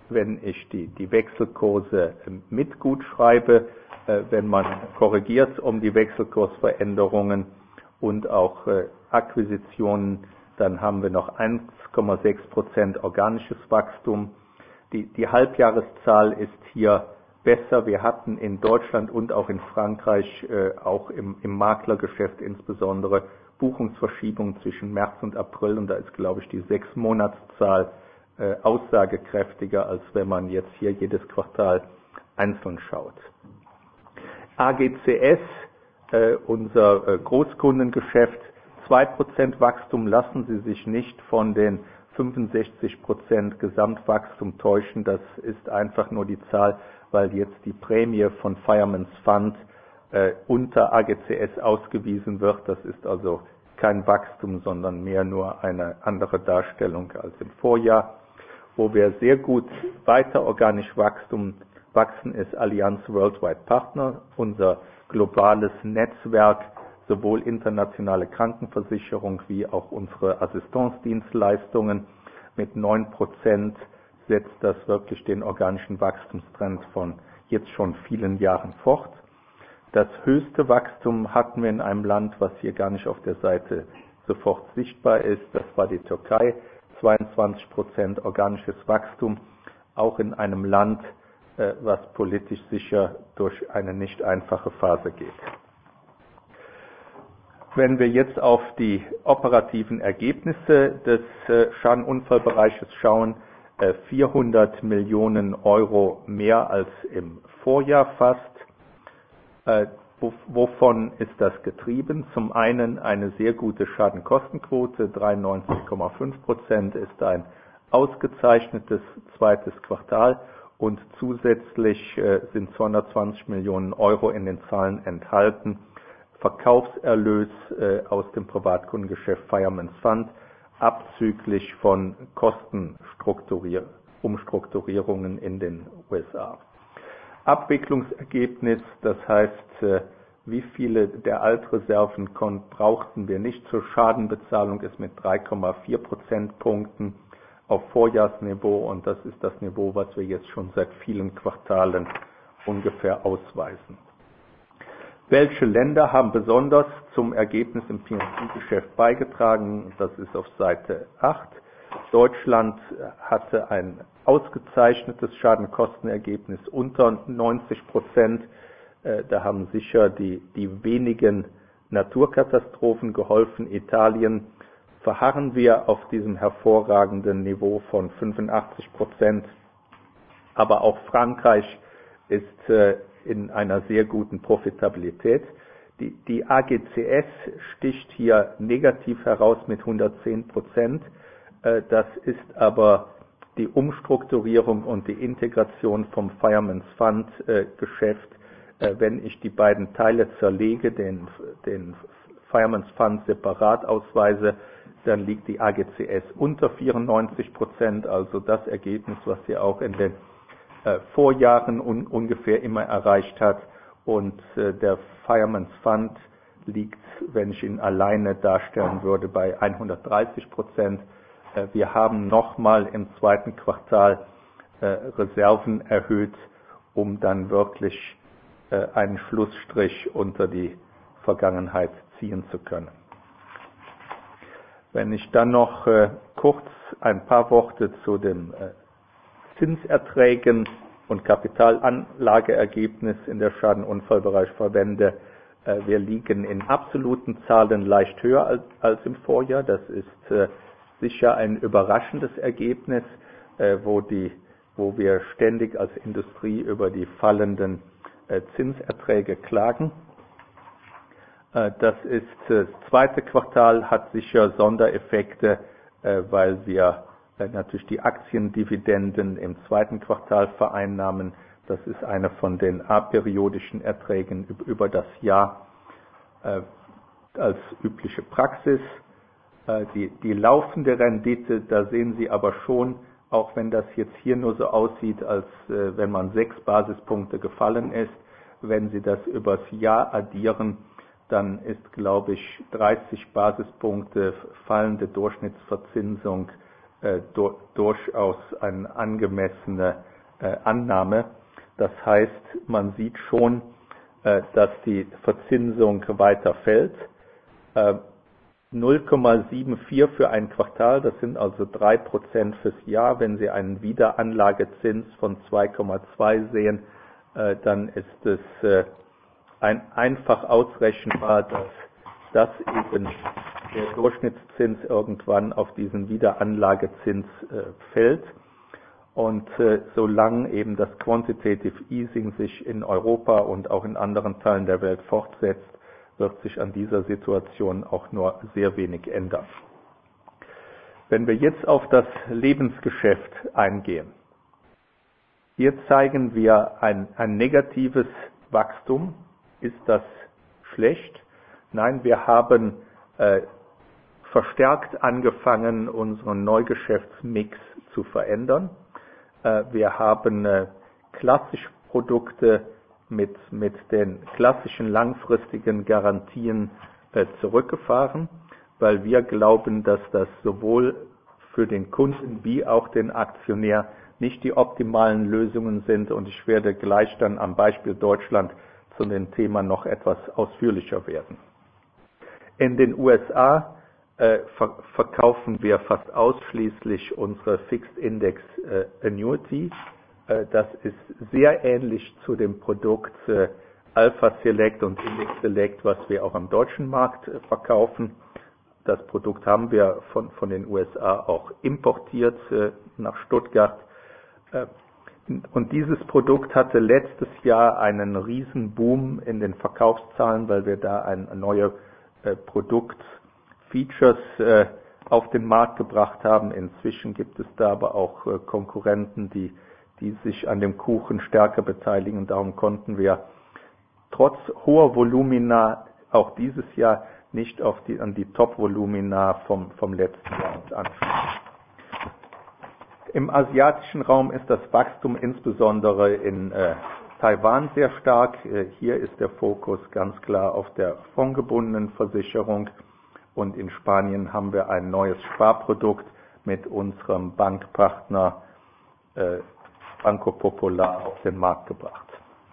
B: wenn ich die, die Wechselkurse mit gut schreibe, äh, wenn man korrigiert um die Wechselkursveränderungen und auch äh, Akquisitionen, dann haben wir noch eins Komma sechs Prozent organisches Wachstum. Die, die Halbjahreszahl ist hier besser. Wir hatten in Deutschland und auch in Frankreich, äh, auch im, im Maklergeschäft insbesondere, Buchungsverschiebungen zwischen März und April, und da ist, glaube ich, die Sechsmonatszahl äh, aussagekräftiger, als wenn man jetzt hier jedes Quartal einzeln schaut. A G C S, äh, unser äh, Großkundengeschäft, zwei Prozent Wachstum, lassen Sie sich nicht von den fünfundsechzig Prozent Gesamtwachstum täuschen. Das ist einfach nur die Zahl, weil jetzt die Prämie von Fireman's Fund äh, unter A G C S ausgewiesen wird. Das ist also kein Wachstum, sondern mehr nur eine andere Darstellung als im Vorjahr. Wo wir sehr gut weiter organisch Wachstum wachsen, ist Allianz Worldwide Partner, unser globales Netzwerk, sowohl internationale Krankenversicherung wie auch unsere Assistenzdienstleistungen. Mit neun Prozent setzt das wirklich den organischen Wachstumstrend von jetzt schon vielen Jahren fort. Das höchste Wachstum hatten wir in einem Land, was hier gar nicht auf der Seite sofort sichtbar ist. Das war die Türkei, zweiundzwanzig Prozent organisches Wachstum, auch in einem Land, was politisch sicher durch eine nicht einfache Phase geht. Wenn wir jetzt auf die operativen Ergebnisse des Schadenunfallbereiches schauen, vierhundert Millionen Euro mehr als im Vorjahr fast. Wovon ist das getrieben? Zum einen eine sehr gute Schadenkostenquote, dreiundneunzig Komma fünf Prozent ist ein ausgezeichnetes zweites Quartal, und zusätzlich sind zweihundertzwanzig Millionen Euro in den Zahlen enthalten. Verkaufserlös äh, aus dem Privatkundengeschäft Fireman's Fund, abzüglich von Kostenumstrukturierungen in den U S A. Abwicklungsergebnis, das heißt, äh, wie viele der Altreserven brauchten wir nicht zur Schadenbezahlung, ist mit drei Komma vier Prozentpunkten auf Vorjahrsniveau, und das ist das Niveau, was wir jetzt schon seit vielen Quartalen ungefähr ausweisen. Welche Länder haben besonders zum Ergebnis im P und C-Geschäft beigetragen? Das ist auf Seite acht. Deutschland hatte ein ausgezeichnetes Schadenkostenergebnis unter neunzig Prozent. Da haben sicher die, die wenigen Naturkatastrophen geholfen. Italien verharren wir auf diesem hervorragenden Niveau von fünfundachtzig Prozent. Aber auch Frankreich ist in einer sehr guten Profitabilität. Die, die A G C S sticht hier negativ heraus mit hundertzehn Prozent. Das ist aber die Umstrukturierung und die Integration vom Fireman's Fund Geschäft. Wenn ich die beiden Teile zerlege, den, den Fireman's Fund separat ausweise, dann liegt die A G C S unter vierundneunzig Prozent, also das Ergebnis, was sie auch in den äh, Vorjahren un, ungefähr immer erreicht hat. Und äh, der Fireman's Fund liegt, wenn ich ihn alleine darstellen würde, bei hundertdreißig Prozent. Äh, wir haben nochmal im zweiten Quartal äh, Reserven erhöht, um dann wirklich äh, einen Schlussstrich unter die Vergangenheit ziehen zu können. Wenn ich dann noch äh, kurz ein paar Worte zu den äh, Zinserträgen und Kapitalanlageergebnis in der Schadenunfallbereich verwende, äh, wir liegen in absoluten Zahlen leicht höher als, als im Vorjahr. Das ist äh, sicher ein überraschendes Ergebnis, äh, wo, die, wo wir ständig als Industrie über die fallenden äh, Zinserträge klagen. Das ist das zweite Quartal, hat sicher Sondereffekte, weil wir natürlich die Aktiendividenden im zweiten Quartal vereinnahmen. Das ist eine von den aperiodischen Erträgen über das Jahr als übliche Praxis. Die, die laufende Rendite, da sehen Sie aber schon, auch wenn das jetzt hier nur so aussieht, als wenn man sechs Basispunkte gefallen ist, wenn Sie das übers Jahr addieren, dann ist, glaube ich, dreißig Basispunkte fallende Durchschnittsverzinsung äh, do, durchaus eine angemessene äh, Annahme. Das heißt, man sieht schon, äh, dass die Verzinsung weiter fällt. Äh, null Komma vierundsiebzig für ein Quartal, das sind also drei Prozent fürs Jahr. Wenn Sie einen Wiederanlagezins von zwei Komma zwei sehen, äh, dann ist es äh, ein, einfach ausrechenbar, dass das eben der Durchschnittszins irgendwann auf diesen Wiederanlagezins äh, fällt. Und äh, solange eben das Quantitative Easing sich in Europa und auch in anderen Teilen der Welt fortsetzt, wird sich an dieser Situation auch nur sehr wenig ändern. Wenn wir jetzt auf das Lebensgeschäft eingehen, hier zeigen wir ein, ein negatives Wachstum. Ist das schlecht? Nein, wir haben äh, verstärkt angefangen, unseren Neugeschäftsmix zu verändern. Äh, wir haben äh, klassische Produkte mit, mit den klassischen langfristigen Garantien äh, zurückgefahren, weil wir glauben, dass das sowohl für den Kunden wie auch den Aktionär nicht die optimalen Lösungen sind. Und ich werde gleich dann am Beispiel Deutschland zu dem Thema noch etwas ausführlicher werden. In den U S A äh, ver verkaufen wir fast ausschließlich unsere Fixed Index äh, Annuity. Äh, das ist sehr ähnlich zu dem Produkt äh, Alpha Select und Index Select, was wir auch am deutschen Markt äh, verkaufen. Das Produkt haben wir von, von den U S A auch importiert äh, nach Stuttgart. Äh, Und dieses Produkt hatte letztes Jahr einen riesen Boom in den Verkaufszahlen, weil wir da ein, ein neue äh, Produktfeatures äh, auf den Markt gebracht haben. Inzwischen gibt es da aber auch äh, Konkurrenten, die, die sich an dem Kuchen stärker beteiligen. Und darum konnten wir trotz hoher Volumina auch dieses Jahr nicht auf die, an die Top-Volumina vom, vom letzten Jahr uns anschließen. Im asiatischen Raum ist das Wachstum insbesondere in äh, Taiwan sehr stark. Äh, hier ist der Fokus ganz klar auf der fondgebundenen Versicherung. Und in Spanien haben wir ein neues Sparprodukt mit unserem Bankpartner äh, Banco Popular auf den Markt gebracht.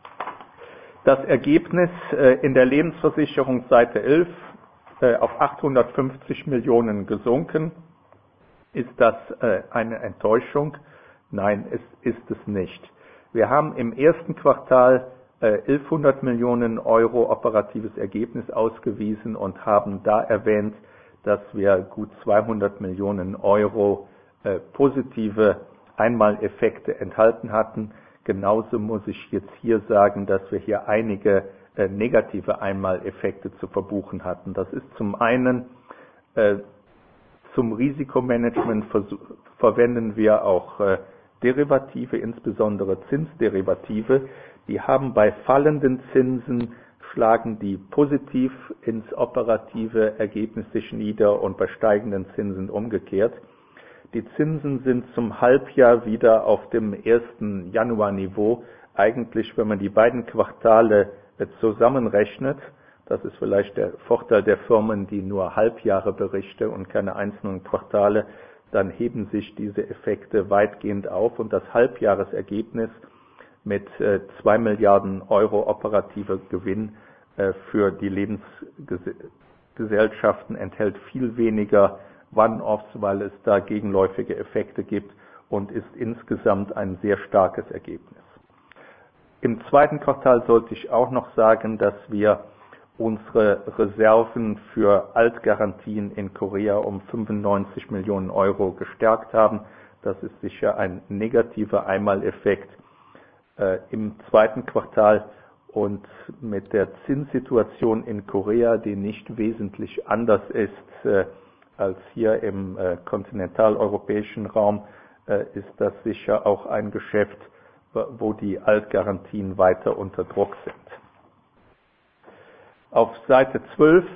B: Das Ergebnis äh, in der Lebensversicherung Seite elf äh, auf achthundertfünfzig Millionen gesunken. Ist das äh, eine Enttäuschung? Nein, es ist es nicht. Wir haben im ersten Quartal äh, elfhundert Millionen Euro operatives Ergebnis ausgewiesen und haben da erwähnt, dass wir gut zweihundert Millionen Euro äh, positive Einmaleffekte enthalten hatten. Genauso muss ich jetzt hier sagen, dass wir hier einige äh, negative Einmaleffekte zu verbuchen hatten. Das ist zum einen äh, Zum Risikomanagement verwenden wir auch äh, Derivative, insbesondere Zinsderivative. Die haben bei fallenden Zinsen, schlagen die positiv ins operative Ergebnis sich nieder und bei steigenden Zinsen umgekehrt. Die Zinsen sind zum Halbjahr wieder auf dem ersten Januar-Niveau. Eigentlich, wenn man die beiden Quartale äh, zusammenrechnet, das ist vielleicht der Vorteil der Firmen, die nur Halbjahre berichten und keine einzelnen Quartale, dann heben sich diese Effekte weitgehend auf und das Halbjahresergebnis mit äh, zwei Milliarden Euro operativer Gewinn äh, für die Lebensgesellschaften enthält viel weniger One-Offs, weil es da gegenläufige Effekte gibt und ist insgesamt ein sehr starkes Ergebnis. Im zweiten Quartal sollte ich auch noch sagen, dass wir unsere Reserven für Altgarantien in Korea um fünfundneunzig Millionen Euro gestärkt haben. Das ist sicher ein negativer Einmaleffekt äh, im zweiten Quartal. Und mit der Zinssituation in Korea, die nicht wesentlich anders ist äh, als hier im äh, kontinentaleuropäischen Raum, äh, ist das sicher auch ein Geschäft, wo die Altgarantien weiter unter Druck sind. Auf Seite zwölf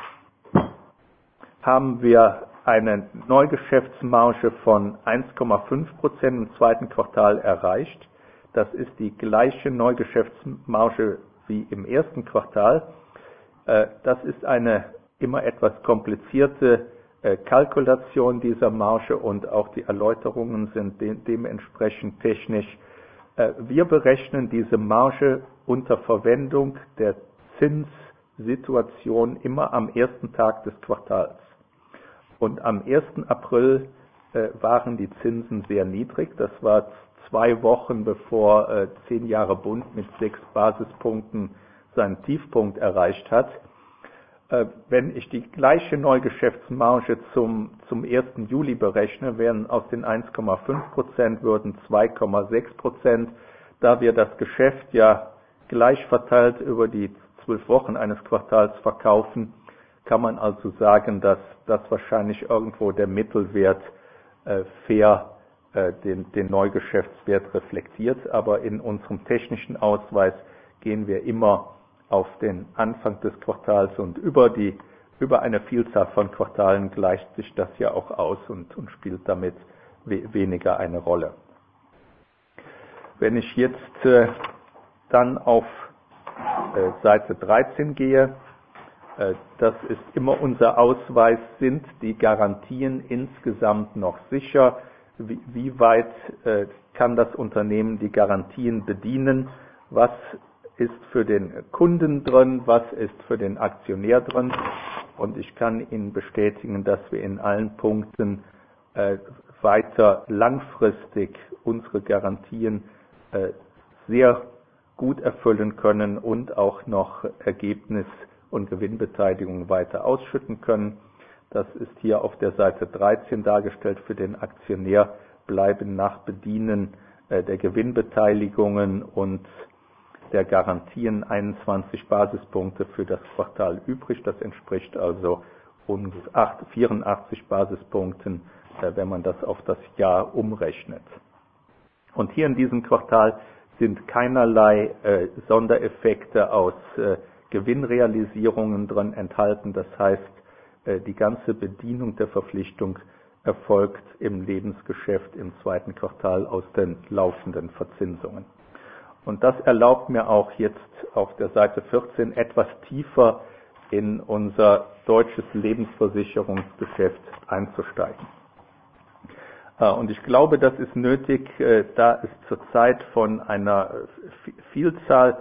B: haben wir eine Neugeschäftsmarge von eins Komma fünf Prozent im zweiten Quartal erreicht. Das ist die gleiche Neugeschäftsmarge wie im ersten Quartal. Das ist eine immer etwas komplizierte äh, Kalkulation dieser Marge und auch die Erläuterungen sind de dementsprechend technisch. Äh, wir berechnen diese Marge unter Verwendung der Zinssituation immer am ersten Tag des Quartals. Und am ersten April äh, waren die Zinsen sehr niedrig. Das war zwei Wochen bevor äh, zehn Jahre Bund mit sechs Basispunkten seinen Tiefpunkt erreicht hat. Äh, wenn ich die gleiche Neugeschäftsmarge zum, zum ersten Juli berechne, wären aus den eins Komma fünf Prozent würden zwei Komma sechs Prozent. Da wir das Geschäft ja gleich verteilt über die zwölf Wochen eines Quartals verkaufen, kann man also sagen, dass das wahrscheinlich irgendwo der Mittelwert äh, fair äh, den, den Neugeschäftswert reflektiert. Aber in unserem technischen Ausweis gehen wir immer auf den Anfang des Quartals und über, die, über eine Vielzahl von Quartalen gleicht sich das ja auch aus und, und spielt damit we weniger eine Rolle. Wenn ich jetzt äh, dann auf äh, Seite dreizehn gehe, äh, das ist immer unser Ausweis, sind die Garantien insgesamt noch sicher? Wie, wie weit äh, kann das Unternehmen die Garantien bedienen? Was ist für den Kunden drin, was ist für den Aktionär drin? Und ich kann Ihnen bestätigen, dass wir in allen Punkten äh, weiter langfristig unsere Garantien äh, sehr gut erfüllen können und auch noch Ergebnis und Gewinnbeteiligung weiter ausschütten können. Das ist hier auf der Seite dreizehn dargestellt. Für den Aktionär bleiben nach Bedienen äh, der Gewinnbeteiligungen und der Garantien einundzwanzig Basispunkte für das Quartal übrig. Das entspricht also vierundachtzig Basispunkten, wenn man das auf das Jahr umrechnet. Und hier in diesem Quartal sind keinerlei äh, Sondereffekte aus äh, Gewinnrealisierungen drin enthalten. Das heißt, äh, die ganze Bedienung der Verpflichtung erfolgt im Lebensgeschäft im zweiten Quartal aus den laufenden Verzinsungen. Und das erlaubt mir auch jetzt auf der Seite vierzehn etwas tiefer in unser deutsches Lebensversicherungsgeschäft einzusteigen. Und ich glaube, das ist nötig, da es zurzeit von einer Vielzahl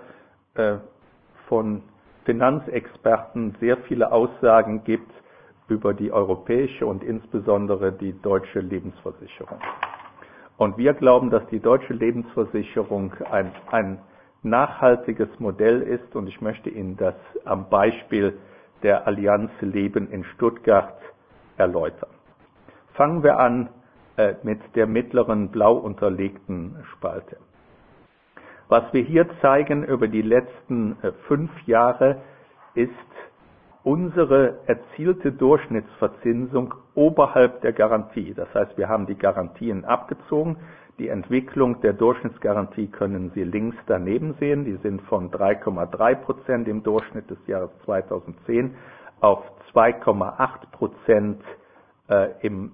B: von Finanzexperten sehr viele Aussagen gibt über die europäische und insbesondere die deutsche Lebensversicherung. Und wir glauben, dass die deutsche Lebensversicherung ein, ein nachhaltiges Modell ist und ich möchte Ihnen das am Beispiel der Allianz Leben in Stuttgart erläutern. Fangen wir an äh, mit der mittleren blau unterlegten Spalte. Was wir hier zeigen über die letzten äh, fünf Jahre ist unsere erzielte Durchschnittsverzinsung oberhalb der Garantie. Das heißt, wir haben die Garantien abgezogen. Die Entwicklung der Durchschnittsgarantie können Sie links daneben sehen. Die sind von drei Komma drei Prozent im Durchschnitt des Jahres zweitausendzehn auf zwei Komma acht Prozent äh, im,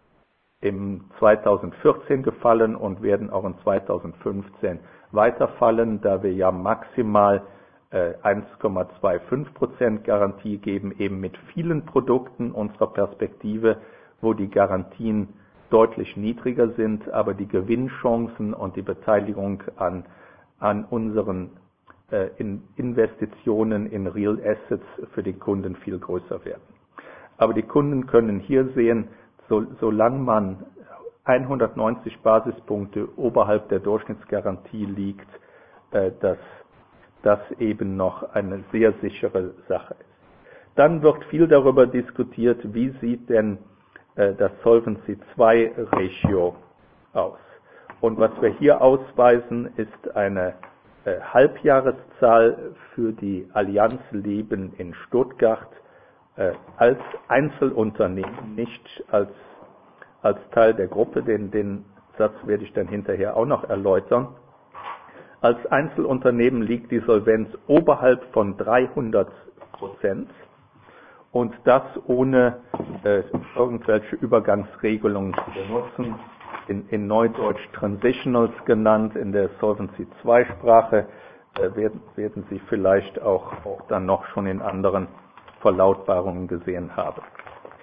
B: im zweitausendvierzehn gefallen und werden auch in zweitausendfünfzehn weiterfallen, da wir ja maximal eins Komma fünfundzwanzig Prozent Garantie geben, eben mit vielen Produkten unserer Perspektive, wo die Garantien deutlich niedriger sind, aber die Gewinnchancen und die Beteiligung an, an unseren äh, in Investitionen in Real Assets für die Kunden viel größer werden. Aber die Kunden können hier sehen, so, solange man hundertneunzig Basispunkte oberhalb der Durchschnittsgarantie liegt, äh, dass das eben noch eine sehr sichere Sache ist. Dann wird viel darüber diskutiert, wie sieht denn äh, das Solvency zwei Ratio aus. Und was wir hier ausweisen, ist eine äh, Halbjahreszahl für die Allianz Leben in Stuttgart äh, als Einzelunternehmen, nicht als, als Teil der Gruppe, den, den Satz werde ich dann hinterher auch noch erläutern. Als Einzelunternehmen liegt die Solvenz oberhalb von dreihundert Prozent und das ohne äh, irgendwelche Übergangsregelungen zu benutzen, in, in Neudeutsch Transitionals genannt, in der Solvency zwei Sprache äh, werden, werden Sie vielleicht auch, auch dann noch schon in anderen Verlautbarungen gesehen haben.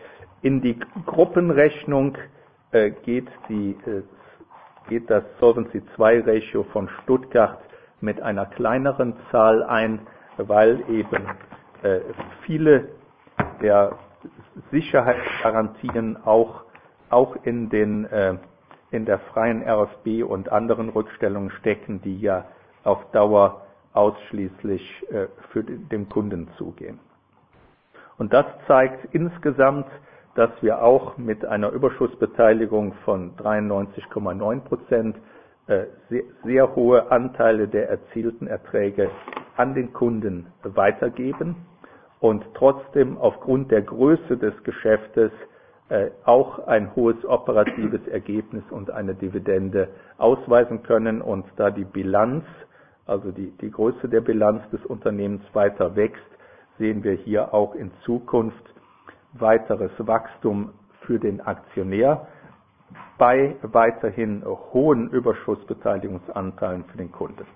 B: In die Gruppenrechnung äh, geht, die, äh, geht das Solvency zwei Ratio von Stuttgart mit einer kleineren Zahl ein, weil eben äh, viele der Sicherheitsgarantien auch, auch in, den, äh, in der freien R F B und anderen Rückstellungen stecken, die ja auf Dauer ausschließlich äh, für den Kunden zugehen. Und das zeigt insgesamt, dass wir auch mit einer Überschussbeteiligung von dreiundneunzig Komma neun Prozent äh, sehr, sehr hohe Anteile der erzielten Erträge an den Kunden weitergeben und trotzdem aufgrund der Größe des Geschäftes äh, auch ein hohes operatives Ergebnis und eine Dividende ausweisen können. Und da die Bilanz, also die, die Größe der Bilanz des Unternehmens weiter wächst, sehen wir hier auch in Zukunft weiteres Wachstum für den Aktionär bei weiterhin hohen Überschussbeteiligungsanteilen für den Kunden.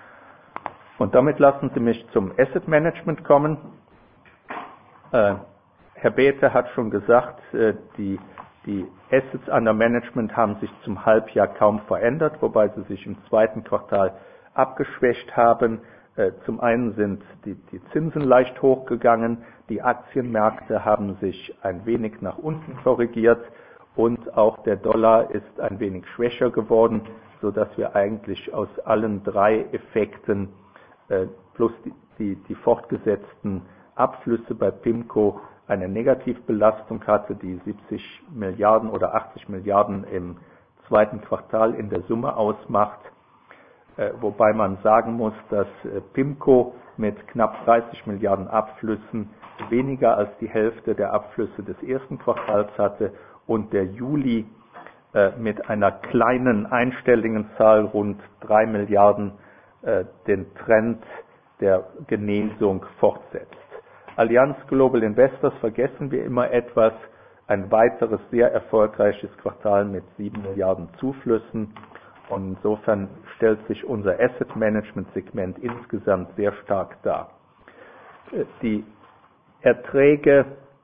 B: Und damit lassen Sie mich zum Asset Management kommen. Äh, Herr Bäte hat schon gesagt, äh, die, die Assets under Management haben sich zum Halbjahr kaum verändert, wobei sie sich im zweiten Quartal abgeschwächt haben. Äh, zum einen sind die, die Zinsen leicht hochgegangen, die Aktienmärkte haben sich ein wenig nach unten korrigiert und auch der Dollar ist ein wenig schwächer geworden, sodass wir eigentlich aus allen drei Effekten äh, plus die, die, die fortgesetzten Abflüsse bei PIMCO eine Negativbelastung hatte, die siebzig Milliarden oder achtzig Milliarden im zweiten Quartal in der Summe ausmacht. Äh, wobei man sagen muss, dass äh, PIMCO mit knapp dreißig Milliarden Abflüssen weniger als die Hälfte der Abflüsse des ersten Quartals hatte und der Juli äh, mit einer kleinen einstelligen Zahl rund drei Milliarden äh, den Trend der Genesung fortsetzt. Allianz Global Investors vergessen wir immer etwas, ein weiteres sehr erfolgreiches Quartal mit sieben Milliarden Zuflüssen. Und insofern stellt sich unser Asset Management Segment insgesamt sehr stark dar. Die Erträge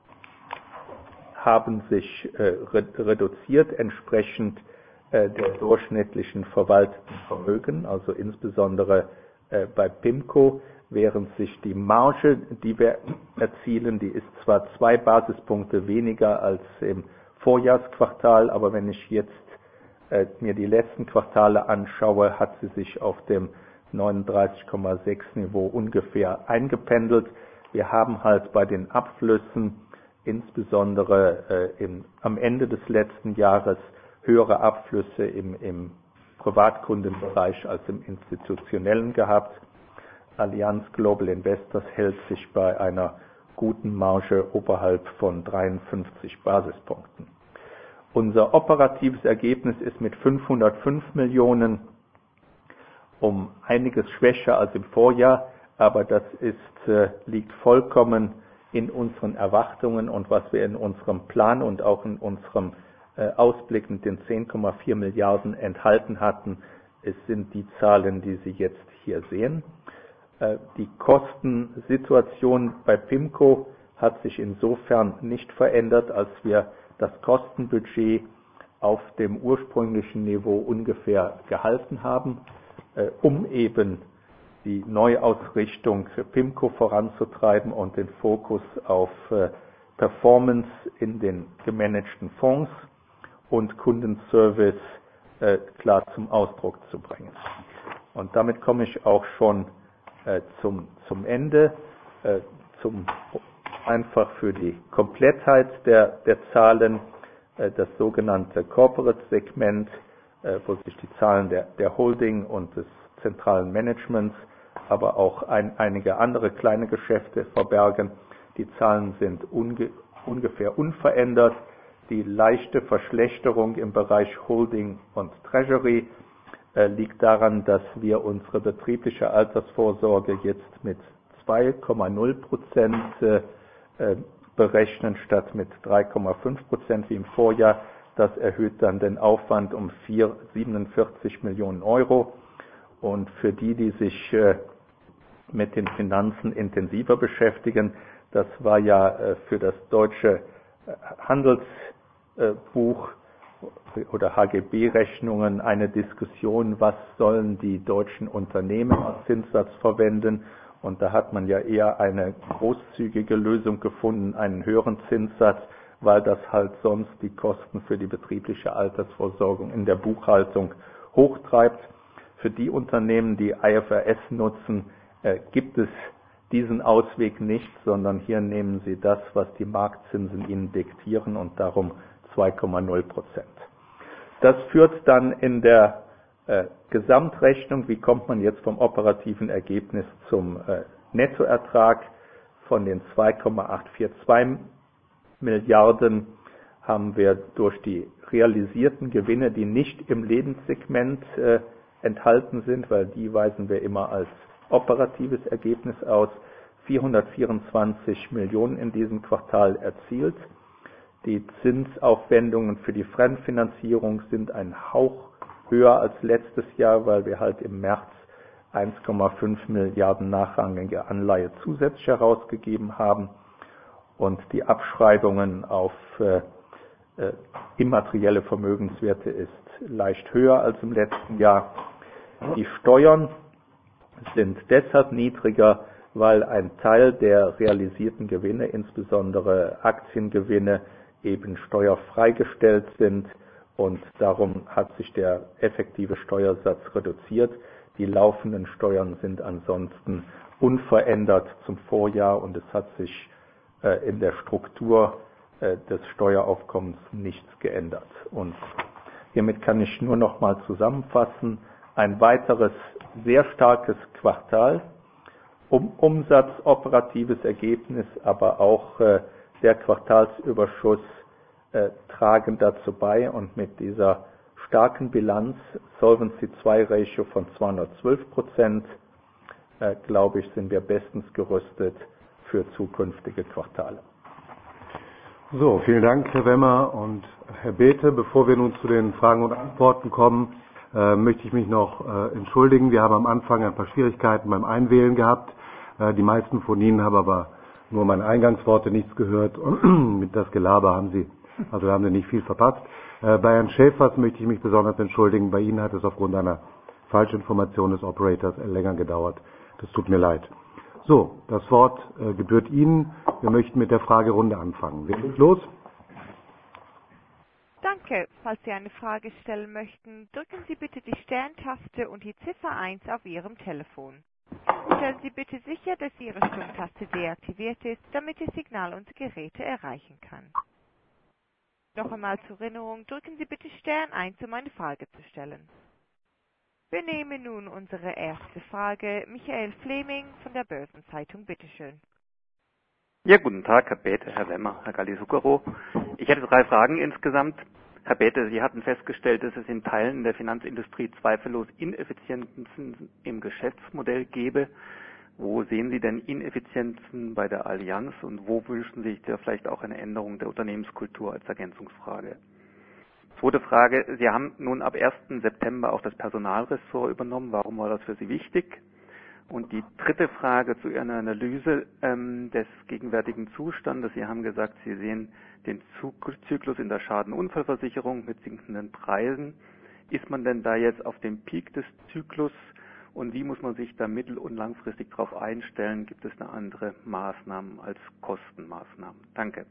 B: haben sich äh, reduziert entsprechend äh, der durchschnittlichen verwalteten Vermögen, also insbesondere äh, bei PIMCO, während sich die Marge, die wir erzielen, die ist zwar zwei Basispunkte weniger als im Vorjahresquartal, aber wenn ich jetzt äh, mir die letzten Quartale anschaue, hat sie sich auf dem neununddreißig Komma sechs Niveau ungefähr eingependelt. Wir haben halt bei den Abflüssen insbesondere äh, im, am Ende des letzten Jahres höhere Abflüsse im, im Privatkundenbereich als im institutionellen gehabt. Allianz Global Investors hält sich bei einer guten Marge oberhalb von dreiundfünfzig Basispunkten. Unser operatives Ergebnis ist mit fünfhundertfünf Millionen um einiges schwächer als im Vorjahr, aber das ist, äh, liegt vollkommen in unseren Erwartungen und was wir in unserem Plan und auch in unserem äh, Ausblick mit den zehn Komma vier Milliarden enthalten hatten. Es sind die Zahlen, die Sie jetzt hier sehen. Äh, die Kostensituation bei PIMCO hat sich insofern nicht verändert, als wir das Kostenbudget auf dem ursprünglichen Niveau ungefähr gehalten haben, äh, um eben die Neuausrichtung für PIMCO voranzutreiben und den Fokus auf äh, Performance in den gemanagten Fonds und Kundenservice äh, klar zum Ausdruck zu bringen. Und damit komme ich auch schon äh, zum, zum Ende, äh, zum, einfach für die Komplettheit der, der Zahlen, äh, das sogenannte Corporate-Segment, äh, wo sich die Zahlen der, der Holding und des zentralen Managements, aber auch ein, einige andere kleine Geschäfte verbergen. Die Zahlen sind unge, ungefähr unverändert. Die leichte Verschlechterung im Bereich Holding und Treasury äh, liegt daran, dass wir unsere betriebliche Altersvorsorge jetzt mit zwei Komma null Prozent äh, berechnen statt mit drei Komma fünf Prozent wie im Vorjahr. Das erhöht dann den Aufwand um siebenundvierzig Millionen Euro. Und für die, die sich äh, mit den Finanzen intensiver beschäftigen, das war ja äh, für das deutsche Handelsbuch oder H G B-Rechnungen eine Diskussion, was sollen die deutschen Unternehmen als Zinssatz verwenden. Und da hat man ja eher eine großzügige Lösung gefunden, einen höheren Zinssatz, weil das halt sonst die Kosten für die betriebliche Altersvorsorgung in der Buchhaltung hochtreibt. Für die Unternehmen, die I F R S nutzen, äh, gibt es diesen Ausweg nicht, sondern hier nehmen Sie das, was die Marktzinsen Ihnen diktieren, und darum zwei Komma null Prozent. Das führt dann in der äh, Gesamtrechnung, wie kommt man jetzt vom operativen Ergebnis zum äh, Nettoertrag, von den zwei Komma achthundertzweiundvierzig Milliarden haben wir durch die realisierten Gewinne, die nicht im Lebenssegment äh, enthalten sind, weil die weisen wir immer als operatives Ergebnis aus, vierhundertvierundzwanzig Millionen in diesem Quartal erzielt. Die Zinsaufwendungen für die Fremdfinanzierung sind ein Hauch höher als letztes Jahr, weil wir halt im März eins Komma fünf Milliarden nachrangige Anleihe zusätzlich herausgegeben haben. Und die Abschreibungen auf äh, äh, immaterielle Vermögenswerte ist leicht höher als im letzten Jahr. Die Steuern sind deshalb niedriger, weil ein Teil der realisierten Gewinne, insbesondere Aktiengewinne, eben steuerfrei gestellt sind, und darum hat sich der effektive Steuersatz reduziert. Die laufenden Steuern sind ansonsten unverändert zum Vorjahr, und es hat sich äh, in der Struktur äh, des Steueraufkommens nichts geändert. Und hiermit kann ich nur noch mal zusammenfassen: Ein weiteres sehr starkes Quartal, um Umsatz, operatives Ergebnis, aber auch äh, der Quartalsüberschuss äh, tragen dazu bei, und mit dieser starken Bilanz, Solvency zwei Ratio von zweihundertzwölf Prozent, äh, glaube ich, sind wir bestens gerüstet für zukünftige Quartale.
C: So, vielen Dank, Herr Wemmer und Herr Bethe. Bevor wir nun zu den Fragen und Antworten kommen, äh, möchte ich mich noch äh, entschuldigen. Wir haben am Anfang ein paar Schwierigkeiten beim Einwählen gehabt. Äh, die meisten von Ihnen haben aber nur meine Eingangsworte, nichts gehört, und mit das Gelaber haben Sie, also haben Sie nicht viel verpasst. Äh, bei Herrn Schäfers möchte ich mich besonders entschuldigen. Bei Ihnen hat es aufgrund einer Falschinformation des Operators länger gedauert. Das tut mir leid. So, das Wort äh, gebührt Ihnen. Wir möchten mit der Fragerunde anfangen. Wir legen los.
A: Danke. Falls Sie eine Frage stellen möchten, drücken Sie bitte die Sterntaste und die Ziffer eins auf Ihrem Telefon. Stellen Sie bitte sicher, dass Ihre Stummtaste deaktiviert ist, damit das Signal unsere Geräte erreichen kann. Noch einmal zur Erinnerung, drücken Sie bitte Stern eins, um eine Frage zu stellen. Wir nehmen nun unsere erste Frage. Michael Fleming von der Börsenzeitung, bitteschön.
E: Ja, guten Tag, Herr Bethe, Herr Wemmer, Herr Galli-Zuckerow. Ich hätte drei Fragen insgesamt. Herr Bethe, Sie hatten festgestellt, dass es in Teilen der Finanzindustrie zweifellos Ineffizienzen im Geschäftsmodell gäbe. Wo sehen Sie denn Ineffizienzen bei der Allianz, und wo wünschen Sie sich da vielleicht auch eine Änderung der Unternehmenskultur als Ergänzungsfrage? Zweite Frage, Sie haben nun ab ersten September auch das Personalressort übernommen. Warum war das für Sie wichtig? Und die dritte Frage zu Ihrer Analyse ähm, des gegenwärtigen Zustandes. Sie haben gesagt, Sie sehen den Zyklus in der Schadenunfallversicherung mit sinkenden Preisen. Ist man denn da jetzt auf dem Peak des Zyklus, und wie muss man sich da mittel- und langfristig darauf einstellen? Gibt es eine andere Maßnahmen als Kostenmaßnahmen? Danke.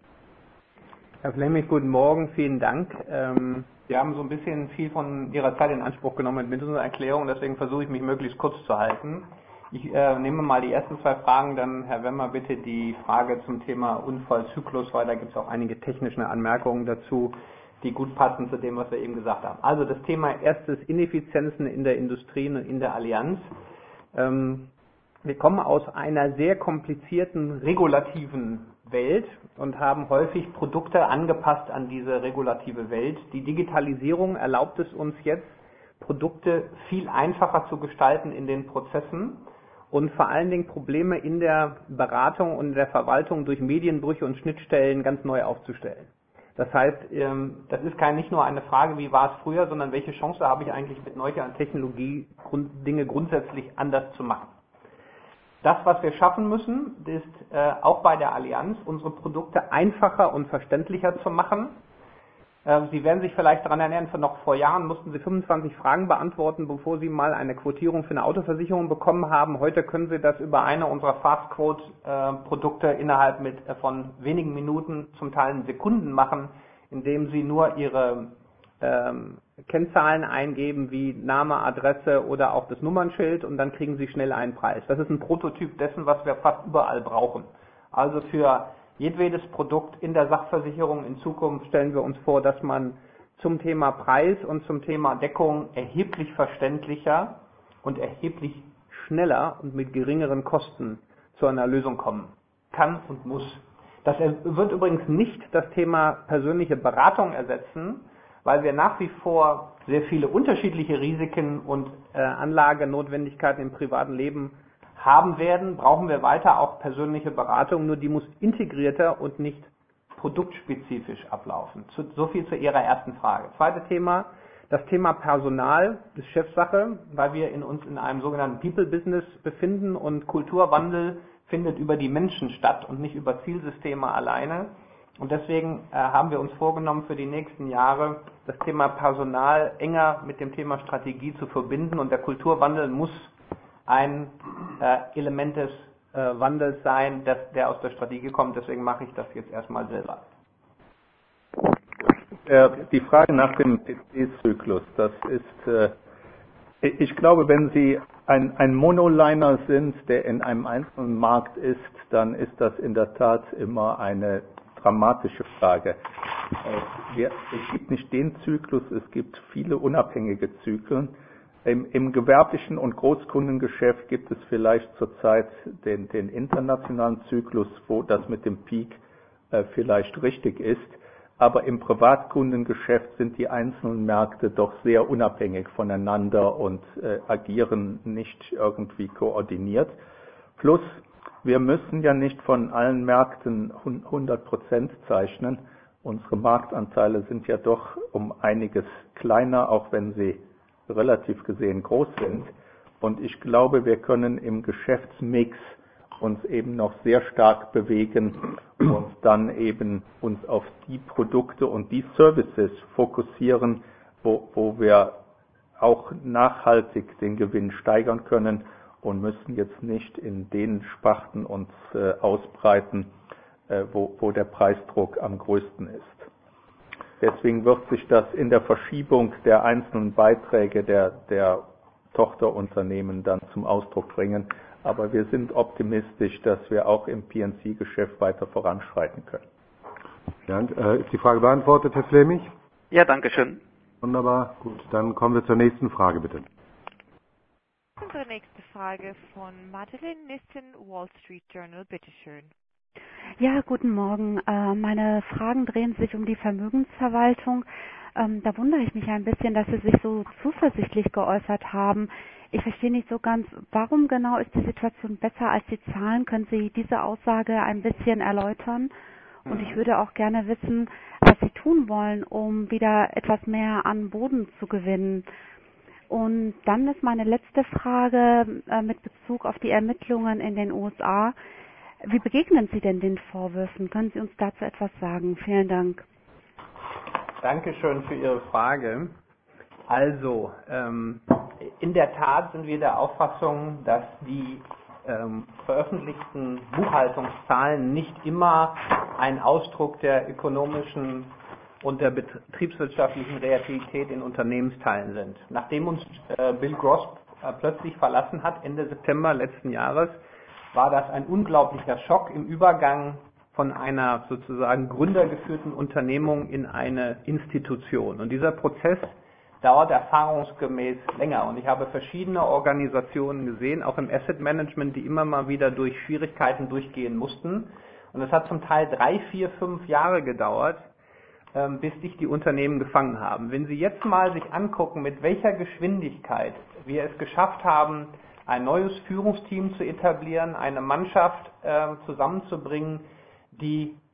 D: Herr Fleming, guten Morgen, vielen Dank. Ähm, wir haben so ein bisschen viel von Ihrer Zeit in Anspruch genommen mit unserer Erklärung, deswegen versuche ich mich möglichst kurz zu halten. Ich äh, nehme mal die ersten zwei Fragen, dann Herr Wemmer bitte die Frage zum Thema Unfallzyklus, weil da gibt es auch einige technische Anmerkungen dazu, die gut passen zu dem, was wir eben gesagt haben. Also das Thema erstes Ineffizienzen in der Industrie und in der Allianz. Ähm, wir kommen aus einer sehr komplizierten regulativen Welt und haben häufig Produkte angepasst an diese regulative Welt. Die Digitalisierung erlaubt es uns jetzt, Produkte viel einfacher zu gestalten in den Prozessen und vor allen Dingen Probleme in der Beratung und der Verwaltung durch Medienbrüche und Schnittstellen ganz neu aufzustellen. Das heißt, das ist kein, nicht nur eine Frage, wie war es früher, sondern welche Chance habe ich eigentlich mit neuer Technologie Dinge grundsätzlich anders zu machen. Das, was wir schaffen müssen, ist äh, auch bei der Allianz, unsere Produkte einfacher und verständlicher zu machen. Äh, Sie werden sich vielleicht daran erinnern, von noch vor Jahren mussten Sie fünfundzwanzig Fragen beantworten, bevor Sie mal eine Quotierung für eine Autoversicherung bekommen haben. Heute können Sie das über eine unserer Fast-Quote-Produkte innerhalb mit, äh, von wenigen Minuten, zum Teil in Sekunden machen, indem Sie nur Ihre ähm, Kennzahlen eingeben wie Name, Adresse oder auch das Nummernschild und dann kriegen Sie schnell einen Preis. Das ist ein Prototyp dessen, was wir fast überall brauchen. Also für jedwedes Produkt in der Sachversicherung in Zukunft stellen wir uns vor, dass man zum Thema Preis und zum Thema Deckung erheblich verständlicher und erheblich schneller und mit geringeren Kosten zu einer Lösung kommen kann und muss. Das wird übrigens nicht das Thema persönliche Beratung ersetzen, weil wir nach wie vor sehr viele unterschiedliche Risiken und äh, Anlagenotwendigkeiten im privaten Leben haben werden, brauchen wir weiter auch persönliche Beratung, nur die muss integrierter und nicht produktspezifisch ablaufen. Zu, so viel zu Ihrer ersten Frage. Zweites Thema, das Thema Personal ist Chefsache, weil wir in uns in einem sogenannten People-Business befinden und Kulturwandel findet über die Menschen statt und nicht über Zielsysteme alleine. Und deswegen äh, haben wir uns vorgenommen, für die nächsten Jahre das Thema Personal enger mit dem Thema Strategie zu verbinden. Und der Kulturwandel muss ein äh, Element des äh, Wandels sein, das, der aus der Strategie kommt. Deswegen mache ich das jetzt erstmal selber.
B: Äh, die Frage nach dem P C-Zyklus, das ist, äh, ich glaube, wenn Sie ein, ein Monoliner sind, der in einem einzelnen Markt ist, dann ist das in der Tat immer eine dramatische Frage. Es gibt nicht den Zyklus, es gibt viele unabhängige Zyklen. Im, im gewerblichen und Großkundengeschäft gibt es vielleicht zurzeit den, den internationalen Zyklus, wo das mit dem Peak äh, vielleicht richtig ist. Aber im Privatkundengeschäft sind die einzelnen Märkte doch sehr unabhängig voneinander und äh, agieren nicht irgendwie koordiniert. Plus, wir müssen ja nicht von allen Märkten hundert Prozent zeichnen. Unsere Marktanteile sind ja doch um einiges kleiner, auch wenn sie relativ gesehen groß sind. Und ich glaube, wir können im Geschäftsmix uns eben noch sehr stark bewegen und dann eben uns auf die Produkte und die Services fokussieren, wo, wo wir auch nachhaltig den Gewinn steigern können und müssen jetzt nicht in den Sparten uns äh, ausbreiten, äh, wo, wo der Preisdruck am größten ist. Deswegen wird sich das in der Verschiebung der einzelnen Beiträge der, der Tochterunternehmen dann zum Ausdruck bringen. Aber wir sind optimistisch, dass wir auch im P und C-Geschäft weiter voranschreiten können.
C: Ja, und, äh, ist die Frage beantwortet, Herr Fleming?
E: Ja, danke schön.
C: Wunderbar. Gut, dann kommen wir zur nächsten Frage, bitte.
A: Unsere nächste Frage von Madeleine Nissen, Wall Street Journal. Bitte schön.
F: Ja, guten Morgen. Äh, meine Fragen drehen sich um die Vermögensverwaltung. Ähm, da wundere ich mich ein bisschen, dass Sie sich so zuversichtlich geäußert haben. Ich verstehe nicht so ganz, warum genau ist die Situation besser als die Zahlen? Können Sie diese Aussage ein bisschen erläutern? Und ich würde auch gerne wissen, was Sie tun wollen, um wieder etwas mehr an Boden zu gewinnen. Und dann ist meine letzte Frage äh, mit Bezug auf die Ermittlungen in den U S A. Wie begegnen Sie denn den Vorwürfen? Können Sie uns dazu etwas sagen? Vielen Dank.
D: Dankeschön für Ihre Frage. Also, ähm, in der Tat sind wir der Auffassung, dass die ähm, veröffentlichten Buchhaltungszahlen nicht immer ein Ausdruck der ökonomischen und der betriebswirtschaftlichen Realität in Unternehmensteilen sind. Nachdem uns äh, Bill Gross äh, plötzlich verlassen hat, Ende September letzten Jahres, war das ein unglaublicher Schock im Übergang von einer sozusagen gründergeführten Unternehmung in eine Institution. Und dieser Prozess dauert erfahrungsgemäß länger. Und ich habe verschiedene Organisationen gesehen, auch im Asset Management, die immer mal wieder durch Schwierigkeiten durchgehen mussten. Und es hat zum Teil drei, vier, fünf Jahre gedauert, bis sich die Unternehmen gefangen haben. Wenn Sie jetzt mal sich angucken, mit welcher Geschwindigkeit wir es geschafft haben, ein neues Führungsteam zu etablieren, eine Mannschaft äh, zusammenzubringen, die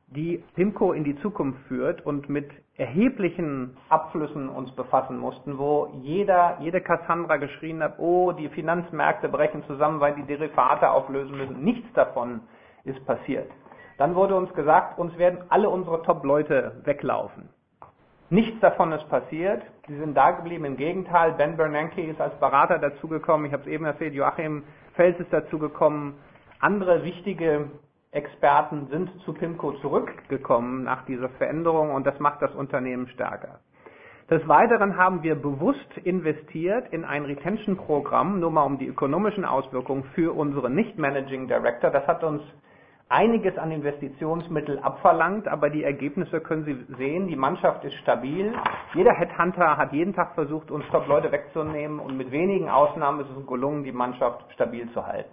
D: die PIMCO in die Zukunft führt und mit erheblichen Abflüssen uns befassen mussten, wo jeder, jede Cassandra geschrien hat, oh, die Finanzmärkte brechen zusammen, weil die Derivate auflösen müssen. Nichts davon ist passiert. Dann wurde uns gesagt, uns werden alle unsere Top-Leute weglaufen. Nichts davon ist passiert. Sie sind da geblieben. Im Gegenteil, Ben Bernanke ist als Berater dazugekommen. Ich habe es eben erzählt, Joachim Fels ist dazugekommen. Andere wichtige Experten sind zu PIMCO zurückgekommen nach dieser Veränderung und das macht das Unternehmen stärker. Des Weiteren haben wir bewusst investiert in ein Retention-Programm, nur mal um die ökonomischen Auswirkungen für unsere Nicht-Managing Director. Das hat uns einiges an Investitionsmittel abverlangt, aber die Ergebnisse können Sie sehen. Die Mannschaft ist stabil. Jeder Headhunter hat jeden Tag versucht, uns Top-Leute wegzunehmen und mit wenigen Ausnahmen ist es gelungen, die Mannschaft stabil zu halten.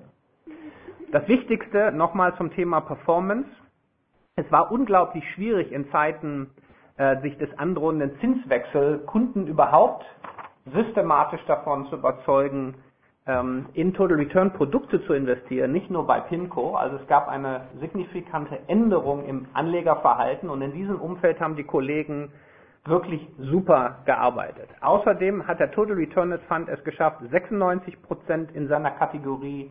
D: Das Wichtigste nochmal zum Thema Performance. Es war unglaublich schwierig in Zeiten äh, sich des androhenden Zinswechsels Kunden überhaupt systematisch davon zu überzeugen, ähm, in Total Return Produkte zu investieren, nicht nur bei PIMCO. Also es gab eine signifikante Änderung im Anlegerverhalten und in diesem Umfeld haben die Kollegen wirklich super gearbeitet. Außerdem hat der Total Return Fund es geschafft, sechsundneunzig Prozent in seiner Kategorie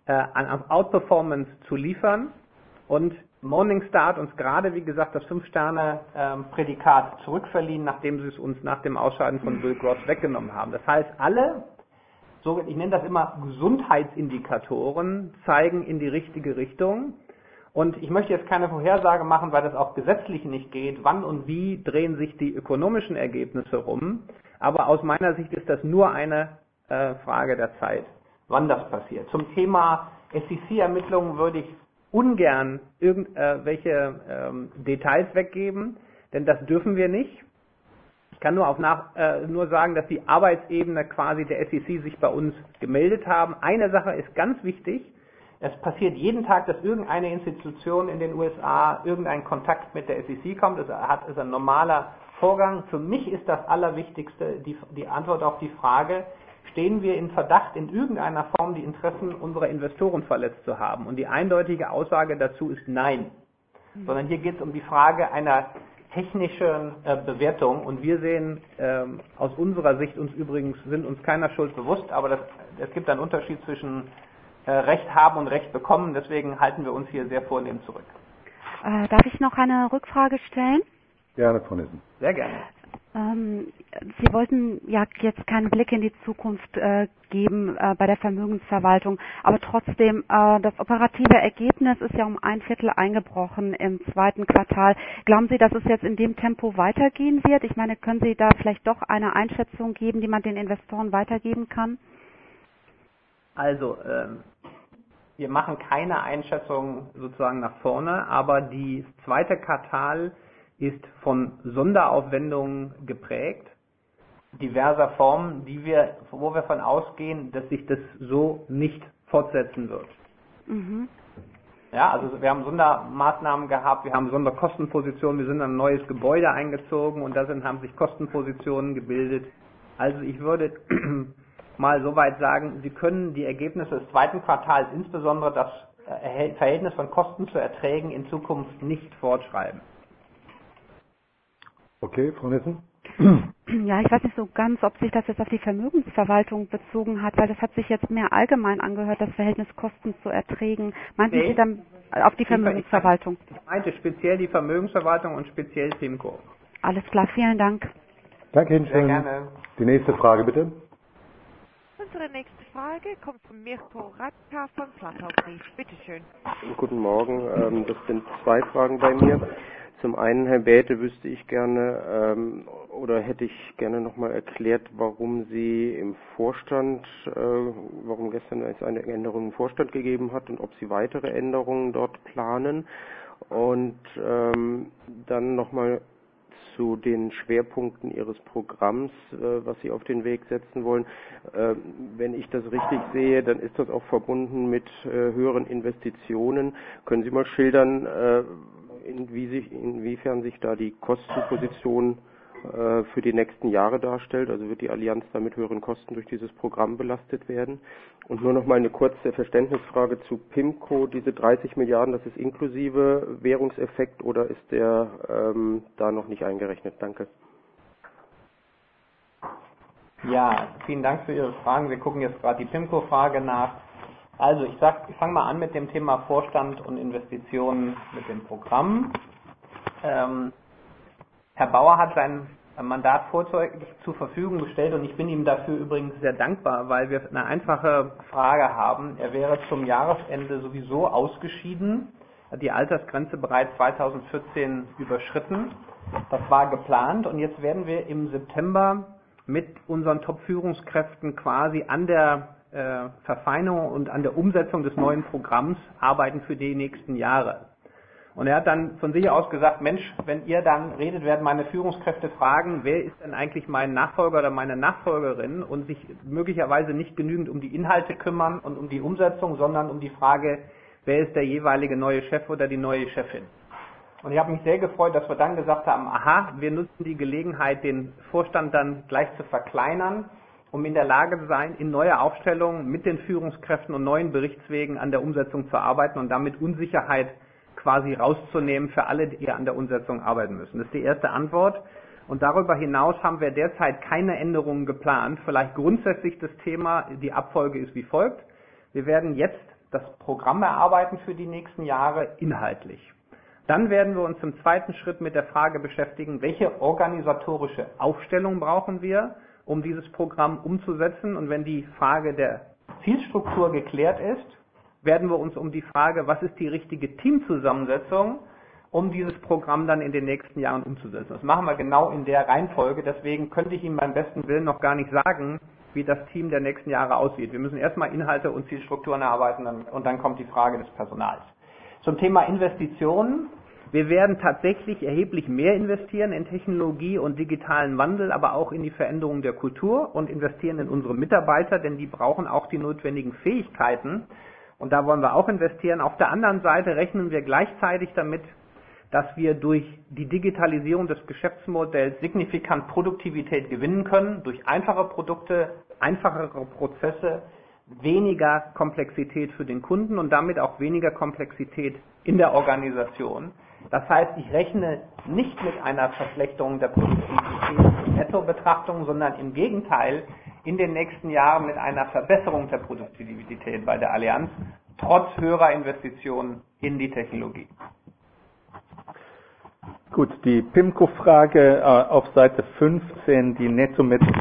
D: an Outperformance zu liefern und Morningstar hat uns gerade, wie gesagt, das fünf Sterne Prädikat zurückverliehen, nachdem sie es uns nach dem Ausscheiden von Bill Gross weggenommen haben. Das heißt, alle, so, ich nenne das immer Gesundheitsindikatoren, zeigen in die richtige Richtung. Und ich möchte jetzt keine Vorhersage machen, weil das auch gesetzlich nicht geht, wann und wie drehen sich die ökonomischen Ergebnisse rum. Aber aus meiner Sicht ist das nur eine äh, Frage der Zeit, wann das passiert. Zum Thema S E C-Ermittlungen würde ich ungern irgendwelche ähm, Details weggeben, denn das dürfen wir nicht. Ich kann nur, auf nach, äh, nur sagen, dass die Arbeitsebene quasi der S E C sich bei uns gemeldet haben. Eine Sache ist ganz wichtig. Es passiert jeden Tag, dass irgendeine Institution in den U S A irgendeinen Kontakt mit der S E C kommt. Das hat, ist ein normaler Vorgang. Für mich ist das Allerwichtigste die, die Antwort auf die Frage, stehen wir in Verdacht, in irgendeiner Form die Interessen unserer Investoren verletzt zu haben? Und die eindeutige Aussage dazu ist nein. Mhm. Sondern hier geht es um die Frage einer technischen äh, Bewertung. Und wir sehen ähm, aus unserer Sicht uns übrigens, sind uns keiner Schuld bewusst, aber das, es gibt einen Unterschied zwischen äh, Recht haben und Recht bekommen. Deswegen halten wir uns hier sehr vornehm zurück.
F: Äh, darf ich noch eine Rückfrage stellen?
C: Gerne, Frau Nissen.
D: Sehr gerne.
F: Ähm, Sie wollten ja jetzt keinen Blick in die Zukunft äh, geben äh, bei der Vermögensverwaltung, aber trotzdem, äh, das operative Ergebnis ist ja um ein Viertel eingebrochen im zweiten Quartal. Glauben Sie, dass es jetzt in dem Tempo weitergehen wird? Ich meine, können Sie da vielleicht doch eine Einschätzung geben, die man den Investoren weitergeben kann?
D: Also, ähm, wir machen keine Einschätzung sozusagen nach vorne, aber die zweite Quartal ist von Sonderaufwendungen geprägt, diverser Formen, die wir, wo wir davon ausgehen, dass sich das so nicht fortsetzen wird. Mhm. Ja, also wir haben Sondermaßnahmen gehabt, wir haben Sonderkostenpositionen, wir sind in ein neues Gebäude eingezogen und da sind, haben sich Kostenpositionen gebildet. Also ich würde mal so weit sagen, Sie können die Ergebnisse des zweiten Quartals, insbesondere das Verhältnis von Kosten zu Erträgen, in Zukunft nicht fortschreiben.
C: Okay, Frau Nissen?
F: Ja, ich weiß nicht so ganz, ob sich das jetzt auf die Vermögensverwaltung bezogen hat, weil das hat sich jetzt mehr allgemein angehört, das Verhältnis Kosten zu Erträgen. Meinten nee. Sie dann auf die Vermögensverwaltung?
D: Ich meinte speziell die Vermögensverwaltung und speziell PIMCO.
F: Alles klar, vielen Dank.
C: Danke Ihnen schön.
D: Sehr gerne.
C: Die nächste Frage bitte.
A: Unsere nächste Frage kommt von Mirko Radka von Plattaubrief. Bitte schön.
G: Guten Morgen. Ähm, das sind zwei Fragen bei mir. Zum einen, Herr Bäte, wüsste ich gerne ähm, oder hätte ich gerne nochmal erklärt, warum Sie im Vorstand, äh, warum gestern es eine Änderung im Vorstand gegeben hat und ob Sie weitere Änderungen dort planen. Und ähm, dann nochmal zu den Schwerpunkten Ihres Programms, äh, was Sie auf den Weg setzen wollen. Äh, wenn ich das richtig sehe, dann ist das auch verbunden mit äh, höheren Investitionen. Können Sie mal schildern, äh, Inwie sich, inwiefern sich da die Kostenposition äh, für die nächsten Jahre darstellt. Also wird die Allianz da mit höheren Kosten durch dieses Programm belastet werden. Und nur noch mal eine kurze Verständnisfrage zu PIMCO. Diese dreißig Milliarden, das ist inklusive Währungseffekt oder ist der ähm, da noch nicht eingerechnet? Danke.
D: Ja, vielen Dank für Ihre Fragen. Wir gucken jetzt gerade die PIMCO-Frage nach. Also ich sag, ich fange mal an mit dem Thema Vorstand und Investitionen mit dem Programm. Ähm, Herr Bauer hat sein Mandat vorzeitig zur Verfügung gestellt und ich bin ihm dafür übrigens sehr dankbar, weil wir eine einfache Frage haben. Er wäre zum Jahresende sowieso ausgeschieden, hat die Altersgrenze bereits zweitausendvierzehn überschritten. Das war geplant und jetzt werden wir im September mit unseren Top-Führungskräften quasi an der äh, Verfeinerung und an der Umsetzung des neuen Programms arbeiten für die nächsten Jahre. Und er hat dann von sich aus gesagt, Mensch, wenn ihr dann redet, werden meine Führungskräfte fragen, wer ist denn eigentlich mein Nachfolger oder meine Nachfolgerin und sich möglicherweise nicht genügend um die Inhalte kümmern und um die Umsetzung, sondern um die Frage, wer ist der jeweilige neue Chef oder die neue Chefin. Und ich habe mich sehr gefreut, dass wir dann gesagt haben, aha, wir nutzen die Gelegenheit, den Vorstand dann gleich zu verkleinern, um in der Lage zu sein, in neuer Aufstellung mit den Führungskräften und neuen Berichtswegen an der Umsetzung zu arbeiten und damit Unsicherheit quasi rauszunehmen für alle, die an der Umsetzung arbeiten müssen. Das ist die erste Antwort. Und darüber hinaus haben wir derzeit keine Änderungen geplant. Vielleicht grundsätzlich das Thema, die Abfolge ist wie folgt. Wir werden jetzt das Programm erarbeiten für die nächsten Jahre inhaltlich. Dann werden wir uns im zweiten Schritt mit der Frage beschäftigen, welche organisatorische Aufstellung brauchen wir, um dieses Programm umzusetzen. Und wenn die Frage der Zielstruktur geklärt ist, werden wir uns um die Frage, was ist die richtige Teamzusammensetzung, um dieses Programm dann in den nächsten Jahren umzusetzen. Das machen wir genau in der Reihenfolge. Deswegen könnte ich Ihnen beim besten Willen noch gar nicht sagen, wie das Team der nächsten Jahre aussieht. Wir müssen erstmal Inhalte und Zielstrukturen erarbeiten und dann kommt die Frage des Personals. Zum Thema Investitionen. Wir werden tatsächlich erheblich mehr investieren in Technologie und digitalen Wandel, aber auch in die Veränderung der Kultur und investieren in unsere Mitarbeiter, denn die brauchen auch die notwendigen Fähigkeiten. Und da wollen wir auch investieren. Auf der anderen Seite rechnen wir gleichzeitig damit, dass wir durch die Digitalisierung des Geschäftsmodells signifikant Produktivität gewinnen können, durch einfache Produkte, einfachere Prozesse, weniger Komplexität für den Kunden und damit auch weniger Komplexität in der Organisation. Das heißt, ich rechne nicht mit einer Verschlechterung der Produktivität in Nettobetrachtung, sondern im Gegenteil in den nächsten Jahren mit einer Verbesserung der Produktivität bei der Allianz, trotz höherer Investitionen in die Technologie.
B: Gut, die PIMCO-Frage äh, auf Seite fünfzehn, die Netto-Methode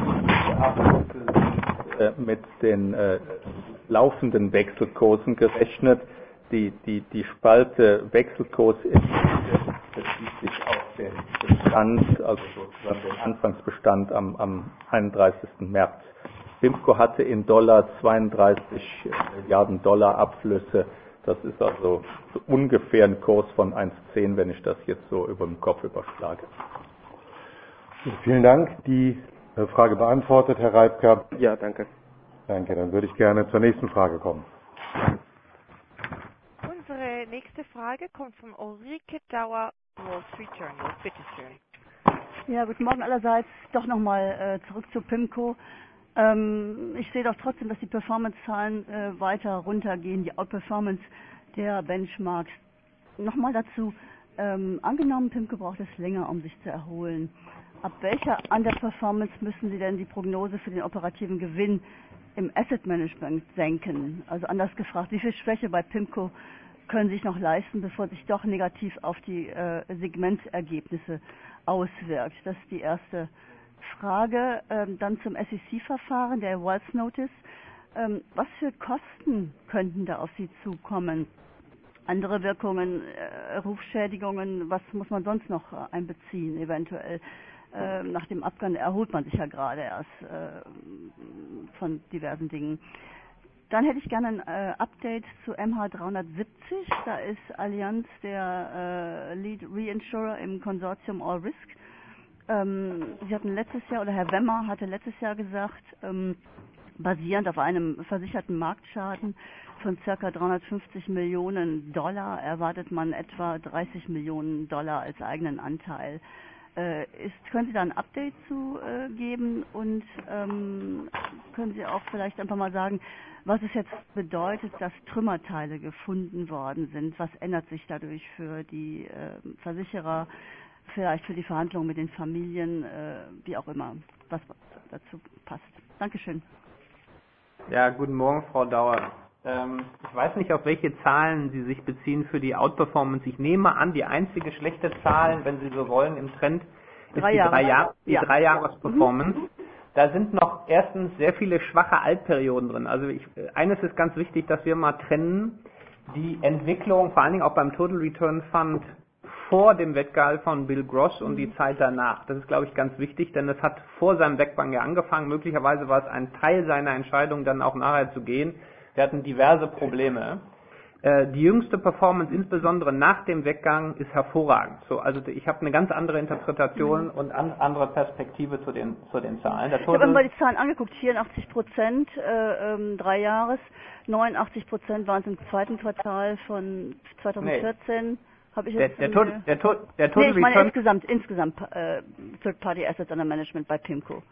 B: äh, mit den äh, laufenden Wechselkursen gerechnet. Die, die, die Spalte Wechselkurs bezieht sich auf den Bestand, also sozusagen den Anfangsbestand am, am einunddreißigsten März. PIMCO hatte in Dollar zweiunddreißig Milliarden Dollar Abflüsse. Das ist also so ungefähr ein Kurs von eins Komma zehn, wenn ich das jetzt so über den Kopf überschlage.
C: Vielen Dank. Die Frage beantwortet, Herr Reipka.
G: Ja, danke.
C: Danke. Dann würde ich gerne zur nächsten Frage kommen.
A: Unsere nächste Frage kommt von Ulrike Dauer, Wall Street Journal. Bitte schön.
H: Ja, guten Morgen allerseits. Doch nochmal äh, zurück zu PIMCO. Ähm, ich sehe doch trotzdem, dass die Performance-Zahlen äh, weiter runtergehen, die Outperformance der Benchmarks. Nochmal dazu, ähm, angenommen, PIMCO braucht es länger, um sich zu erholen. Ab welcher Underperformance müssen Sie denn die Prognose für den operativen Gewinn im Asset Management senken? Also anders gefragt, wie viel Schwäche bei PIMCO können Sie sich noch leisten, bevor sich doch negativ auf die äh, Segmentsergebnisse auswirkt? Das ist die erste Frage. Ähm, dann zum S E C-Verfahren, der Wealth Notice. Ähm, was für Kosten könnten da auf Sie zukommen? Andere Wirkungen, äh, Rufschädigungen, was muss man sonst noch äh, einbeziehen eventuell? Äh, nach dem Abgang erholt man sich ja gerade erst äh, von diversen Dingen. Dann hätte ich gerne ein äh, Update zu M H dreihundertsiebzig. Da ist Allianz der äh, Lead Reinsurer im Konsortium All Risk. Ähm, Sie hatten letztes Jahr, oder Herr Wemmer hatte letztes Jahr gesagt, ähm, basierend auf einem versicherten Marktschaden von ca. dreihundertfünfzig Millionen Dollar erwartet man etwa dreißig Millionen Dollar als eigenen Anteil. äh, ist. Können Sie da ein Update zu äh, geben und ähm, können Sie auch vielleicht einfach mal sagen, was es jetzt bedeutet, dass Trümmerteile gefunden worden sind? Was ändert sich dadurch für die äh, Versicherer, vielleicht für die Verhandlungen mit den Familien, äh, wie auch immer, was dazu passt? Dankeschön.
D: Ja, guten Morgen, Frau Dauer. Ähm, ich weiß nicht, auf welche Zahlen Sie sich beziehen für die Outperformance. Ich nehme an, die einzige schlechte Zahl, wenn Sie so wollen, im Trend ist
H: Drei
D: die
H: Jahre.
D: drei Jahr, die
H: Ja.
D: Dreijahres-Performance. Mhm. Da sind noch erstens sehr viele schwache Altperioden drin. Also ich, eines ist ganz wichtig, dass wir mal trennen, die Entwicklung, vor allen Dingen auch beim Total Return Fund vor dem Weggehalt von Bill Gross und die Zeit danach. Das ist, glaube ich, ganz wichtig, denn es hat vor seinem Weggang ja angefangen. Möglicherweise war es ein Teil seiner Entscheidung, dann auch nachher zu gehen. Wir hatten diverse Probleme. Die jüngste Performance, insbesondere nach dem Weggang, ist hervorragend. So, also ich habe eine ganz andere Interpretation und an, andere Perspektive zu den, zu den Zahlen. Der
H: ich habe mir mal die Zahlen angeguckt, vierundachtzig Prozent, äh, ähm, drei Jahres, neunundachtzig Prozent waren es im zweiten Quartal von zweitausendvierzehn. Nee. Habe ich jetzt
D: der, der, Total, der, Total, der Total
H: nee, ich meine
D: Return
H: insgesamt, insgesamt äh, Third-Party Assets Under Management bei PIMCO.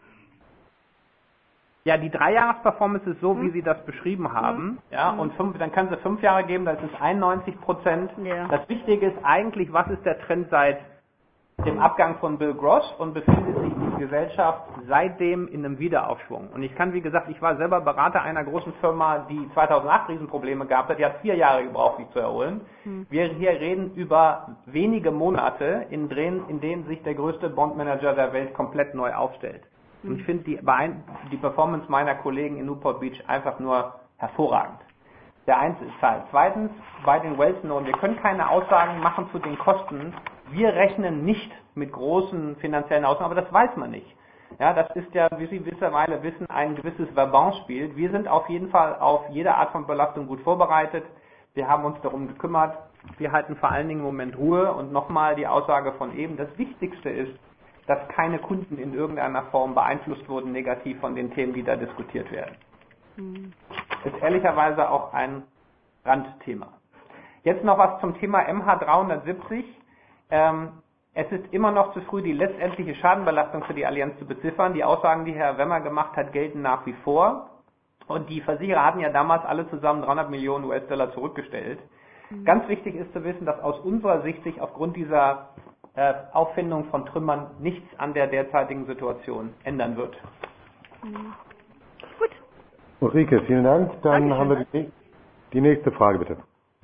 D: Ja, die Dreijahres-Performance ist so, hm. wie Sie das beschrieben haben. Hm. Ja, hm. und fünf, dann können Sie fünf Jahre geben, das ist einundneunzig Prozent. Ja. Das Wichtige ist eigentlich, was ist der Trend seit dem Abgang von Bill Gross und befindet sich die Gesellschaft seitdem in einem Wiederaufschwung. Und ich kann, wie gesagt, ich war selber Berater einer großen Firma, die zweitausendacht Riesenprobleme gehabt hat. Die hat vier Jahre gebraucht, sich zu erholen. Hm. Wir hier reden über wenige Monate, in denen, in denen sich der größte Bondmanager der Welt komplett neu aufstellt. Und ich finde die, die Performance meiner Kollegen in Newport Beach einfach nur hervorragend. Der eins ist Teil. Zweitens, bei den Wealth-Noten, wir können keine Aussagen machen zu den Kosten. Wir rechnen nicht mit großen finanziellen Ausgaben, aber das weiß man nicht. Ja, das ist ja, wie Sie mittlerweile wissen, ein gewisses Verbandsspiel. Wir sind auf jeden Fall auf jede Art von Belastung gut vorbereitet. Wir haben uns darum gekümmert. Wir halten vor allen Dingen im Moment Ruhe. Und nochmal die Aussage von eben, das Wichtigste ist, dass keine Kunden in irgendeiner Form beeinflusst wurden negativ von den Themen, die da diskutiert werden. Mhm. Ist ehrlicherweise auch ein Randthema. Jetzt noch was zum Thema M H dreihundertsiebzig. Ähm, es ist immer noch zu früh, die letztendliche Schadenbelastung für die Allianz zu beziffern. Die Aussagen, die Herr Wemmer gemacht hat, gelten nach wie vor. Und die Versicherer hatten ja damals alle zusammen dreihundert Millionen U S-Dollar zurückgestellt. Mhm. Ganz wichtig ist zu wissen, dass aus unserer Sicht sich aufgrund dieser äh, Auffindung von Trümmern nichts an der derzeitigen Situation ändern wird.
H: Mhm. Gut.
C: Ulrike, vielen Dank. Dann
H: Dankeschön.
C: haben wir die, die nächste Frage, bitte.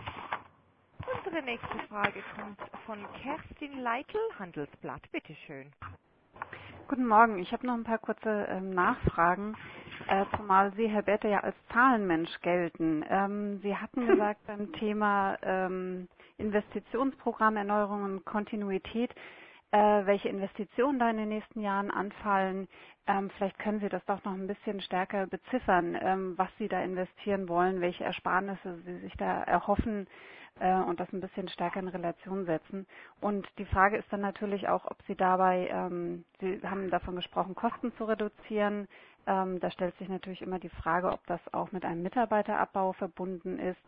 A: Unsere nächste Frage kommt von Kerstin Leitl, Handelsblatt. Bitte schön.
F: Guten Morgen. Ich habe noch ein paar kurze ähm, Nachfragen, äh, zumal Sie, Herr Bette, ja als Zahlenmensch gelten. Ähm, Sie hatten gesagt beim Thema ähm, Investitionsprogramm, Erneuerung und Kontinuität, äh, welche Investitionen da in den nächsten Jahren anfallen. Ähm, vielleicht können Sie das doch noch ein bisschen stärker beziffern, ähm, was Sie da investieren wollen, welche Ersparnisse Sie sich da erhoffen äh, und das ein bisschen stärker in Relation setzen. Und die Frage ist dann natürlich auch, ob Sie dabei, ähm, Sie haben davon gesprochen, Kosten zu reduzieren. Ähm, da stellt sich natürlich immer die Frage, ob das auch mit einem Mitarbeiterabbau verbunden ist.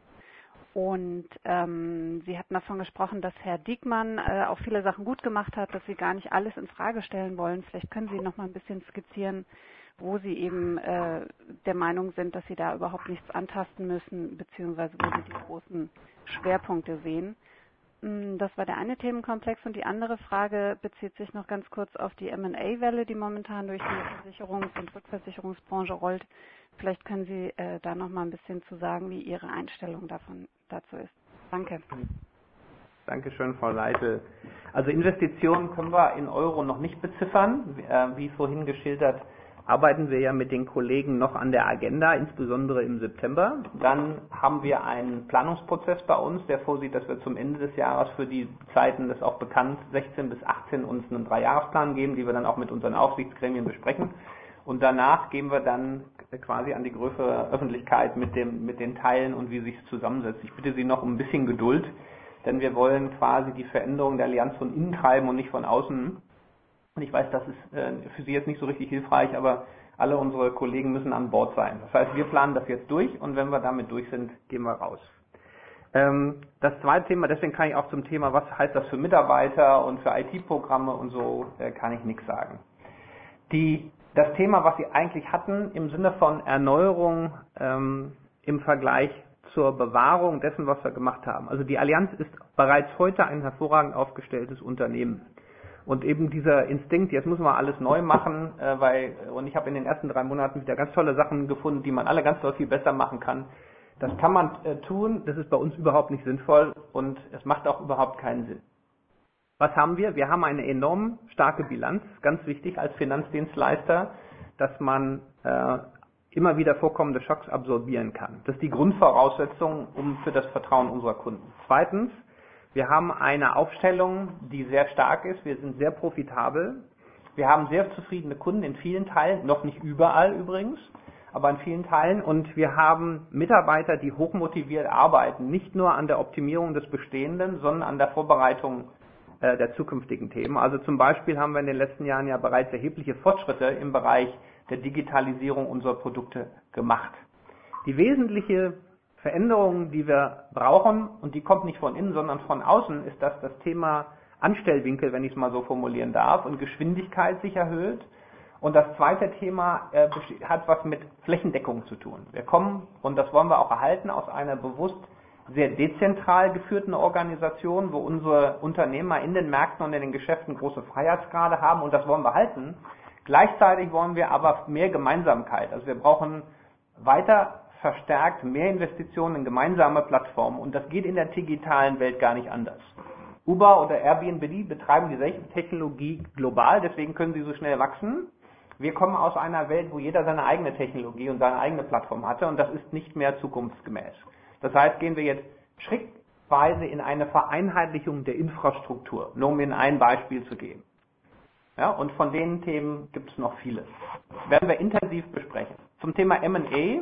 F: Und ähm, Sie hatten davon gesprochen, dass Herr Diekmann äh, auch viele Sachen gut gemacht hat, dass Sie gar nicht alles in Frage stellen wollen. Vielleicht können Sie noch mal ein bisschen skizzieren, wo Sie eben äh, der Meinung sind, dass Sie da überhaupt nichts antasten müssen, beziehungsweise wo Sie die großen Schwerpunkte sehen. Das war der eine Themenkomplex. Und die andere Frage bezieht sich noch ganz kurz auf die M und A-Welle, die momentan durch die Versicherungs- und Rückversicherungsbranche rollt. Vielleicht können Sie äh, da noch mal ein bisschen zu sagen, wie Ihre Einstellung davon dazu ist. Danke.
D: Dankeschön, Frau Leitl. Also Investitionen können wir in Euro noch nicht beziffern. Wie vorhin geschildert, arbeiten wir ja mit den Kollegen noch an der Agenda, insbesondere im September. Dann haben wir einen Planungsprozess bei uns, der vorsieht, dass wir zum Ende des Jahres für die Zeiten, das ist auch bekannt, sechzehn bis achtzehn uns einen Dreijahresplan geben, die wir dann auch mit unseren Aufsichtsgremien besprechen. Und danach gehen wir dann quasi an die größere Öffentlichkeit mit dem, mit den Teilen und wie sich es zusammensetzt. Ich bitte Sie noch um ein bisschen Geduld, denn wir wollen quasi die Veränderung der Allianz von innen treiben und nicht von außen. Und ich weiß, das ist äh, für Sie jetzt nicht so richtig hilfreich, aber alle unsere Kollegen müssen an Bord sein. Das heißt, wir planen das jetzt durch und wenn wir damit durch sind, gehen wir raus. Ähm, das zweite Thema, deswegen kann ich auch zum Thema, was heißt das für Mitarbeiter und für I T-Programme und so, äh, kann ich nichts sagen. Die, das Thema, was Sie eigentlich hatten im Sinne von Erneuerung ähm, im Vergleich zur Bewahrung dessen, was wir gemacht haben. Also die Allianz ist bereits heute ein hervorragend aufgestelltes Unternehmen. Und eben dieser Instinkt, jetzt müssen wir alles neu machen, äh, weil, und ich habe in den ersten drei Monaten wieder ganz tolle Sachen gefunden, die man alle ganz doll viel besser machen kann. Das kann man äh, tun, das ist bei uns überhaupt nicht sinnvoll und es macht auch überhaupt keinen Sinn. Was haben wir? Wir haben eine enorm starke Bilanz, ganz wichtig als Finanzdienstleister, dass man äh, immer wieder vorkommende Schocks absorbieren kann. Das ist die Grundvoraussetzung um für das Vertrauen unserer Kunden. Zweitens, wir haben eine Aufstellung, die sehr stark ist. Wir sind sehr profitabel. Wir haben sehr zufriedene Kunden in vielen Teilen, noch nicht überall übrigens, aber in vielen Teilen. Und wir haben Mitarbeiter, die hochmotiviert arbeiten, nicht nur an der Optimierung des Bestehenden, sondern an der Vorbereitung äh, der zukünftigen Themen. Also zum Beispiel haben wir in den letzten Jahren ja bereits erhebliche Fortschritte im Bereich der Digitalisierung unserer Produkte gemacht. Die wesentliche Veränderung, die wir brauchen, und die kommt nicht von innen, sondern von außen, ist, dass das Thema Anstellwinkel, wenn ich es mal so formulieren darf, und Geschwindigkeit sich erhöht. Und das zweite Thema äh, hat was mit Flächendeckung zu tun. Wir kommen, und das wollen wir auch erhalten, aus einer bewusst sehr dezentral geführten Organisation, wo unsere Unternehmer in den Märkten und in den Geschäften große Freiheitsgrade haben, und das wollen wir halten. Gleichzeitig wollen wir aber mehr Gemeinsamkeit. Also wir brauchen weiter verstärkt mehr Investitionen in gemeinsame Plattformen, und das geht in der digitalen Welt gar nicht anders. Uber oder Airbnb betreiben dieselbe Technologie global, deswegen können sie so schnell wachsen. Wir kommen aus einer Welt, wo jeder seine eigene Technologie und seine eigene Plattform hatte, und das ist nicht mehr zukunftsgemäß. Das heißt, gehen wir jetzt schrittweise in eine Vereinheitlichung der Infrastruktur, nur um Ihnen ein Beispiel zu geben. Ja, und von den Themen gibt es noch viele. Das werden wir intensiv besprechen. Zum Thema M und A.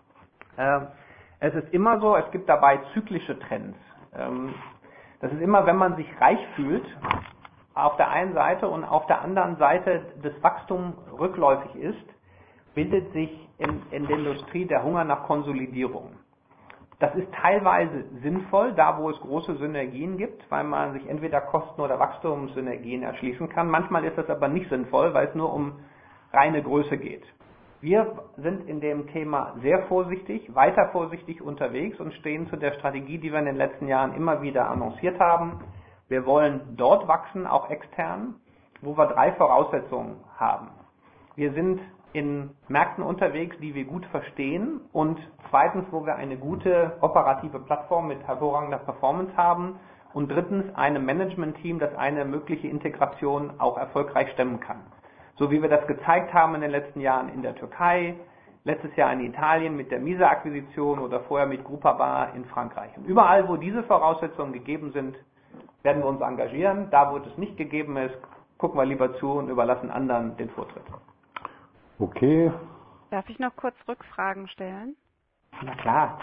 D: Äh, es ist immer so, es gibt dabei zyklische Trends. Ähm, das ist immer, wenn man sich reich fühlt, auf der einen Seite, und auf der anderen Seite das Wachstum rückläufig ist, bildet sich in, in der Industrie der Hunger nach Konsolidierung. Das ist teilweise sinnvoll, da wo es große Synergien gibt, weil man sich entweder Kosten- oder Wachstumssynergien erschließen kann. Manchmal ist das aber nicht sinnvoll, weil es nur um reine Größe geht. Wir sind in dem Thema sehr vorsichtig, weiter vorsichtig unterwegs und stehen zu der Strategie, die wir in den letzten Jahren immer wieder annonciert haben. Wir wollen dort wachsen, auch extern, wo wir drei Voraussetzungen haben. Wir sind in Märkten unterwegs, die wir gut verstehen, und zweitens, wo wir eine gute operative Plattform mit hervorragender Performance haben, und drittens einem Management-Team, das eine mögliche Integration auch erfolgreich stemmen kann. So wie wir das gezeigt haben in den letzten Jahren in der Türkei, letztes Jahr in Italien mit der Misa-Akquisition oder vorher mit Groupama in Frankreich. Und überall, wo diese Voraussetzungen gegeben sind, werden wir uns engagieren. Da, wo es nicht gegeben ist, gucken wir lieber zu und überlassen anderen den Vortritt.
C: Okay.
F: Darf ich noch kurz Rückfragen stellen?
D: Na klar.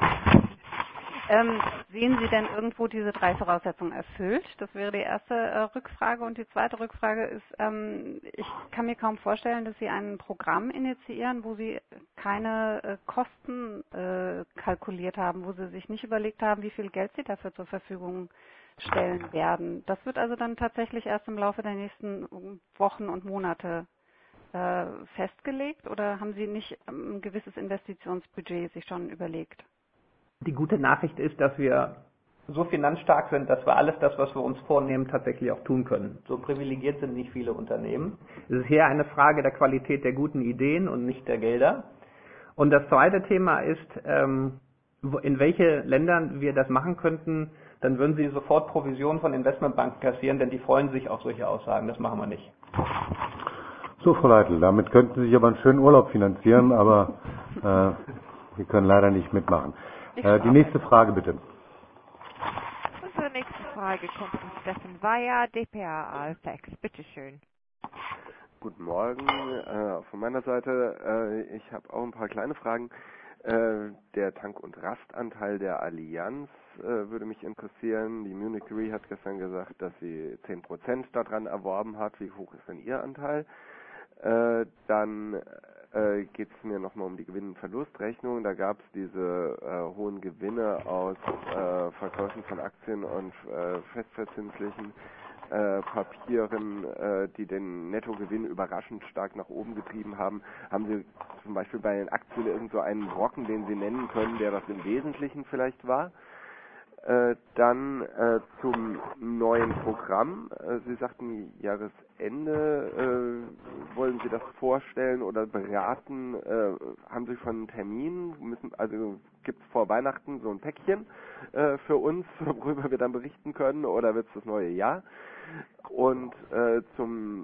F: Ähm, sehen Sie denn irgendwo diese drei Voraussetzungen erfüllt? Das wäre die erste äh, Rückfrage. Und die zweite Rückfrage ist, ähm, ich kann mir kaum vorstellen, dass Sie ein Programm initiieren, wo Sie keine äh, Kosten äh, kalkuliert haben, wo Sie sich nicht überlegt haben, wie viel Geld Sie dafür zur Verfügung stellen werden. Das wird also dann tatsächlich erst im Laufe der nächsten Wochen und Monate äh, festgelegt, oder haben Sie nicht ein gewisses Investitionsbudget sich schon überlegt?
D: Die gute Nachricht ist, dass wir so finanzstark sind, dass wir alles das, was wir uns vornehmen, tatsächlich auch tun können. So privilegiert sind nicht viele Unternehmen. Es ist hier eine Frage der Qualität der guten Ideen und nicht der Gelder. Und das zweite Thema ist, ähm, in welche Ländern wir das machen könnten. Dann würden Sie sofort Provisionen von Investmentbanken kassieren, denn die freuen sich auf solche Aussagen. Das machen wir nicht.
C: So, Frau Leitl, damit könnten Sie sich aber einen schönen Urlaub finanzieren, aber äh, wir können leider nicht mitmachen. Äh, die nächste Frage bitte.
A: Unsere nächste Frage kommt von Steffen Weyer, D P A Alphax. Bitte schön.
I: Guten Morgen, äh, von meiner Seite. Äh, ich habe auch ein paar kleine Fragen. Äh, der Tank- und Rastanteil der Allianz äh, würde mich interessieren. Die Munich Re hat gestern gesagt, dass sie zehn Prozent daran erworben hat. Wie hoch ist denn Ihr Anteil? Äh, dann äh, geht es mir nochmal um die Gewinn- und Verlustrechnung. Da gab es diese äh, hohen Gewinne aus äh, Verkäufen von Aktien und äh, festverzinslichen äh, Papieren, äh, die den Nettogewinn überraschend stark nach oben getrieben haben. Haben Sie zum Beispiel bei den Aktien irgend so einen Brocken, den Sie nennen können, der das im Wesentlichen vielleicht war? Äh, dann äh, zum neuen Programm. Äh, Sie sagten, Jahresende äh, wollen Sie das vorstellen oder beraten. Äh, haben Sie schon einen Termin? Müssen, also gibt es vor Weihnachten so ein Päckchen äh, für uns, worüber wir dann berichten können, oder wird es das neue Jahr? Und äh, zum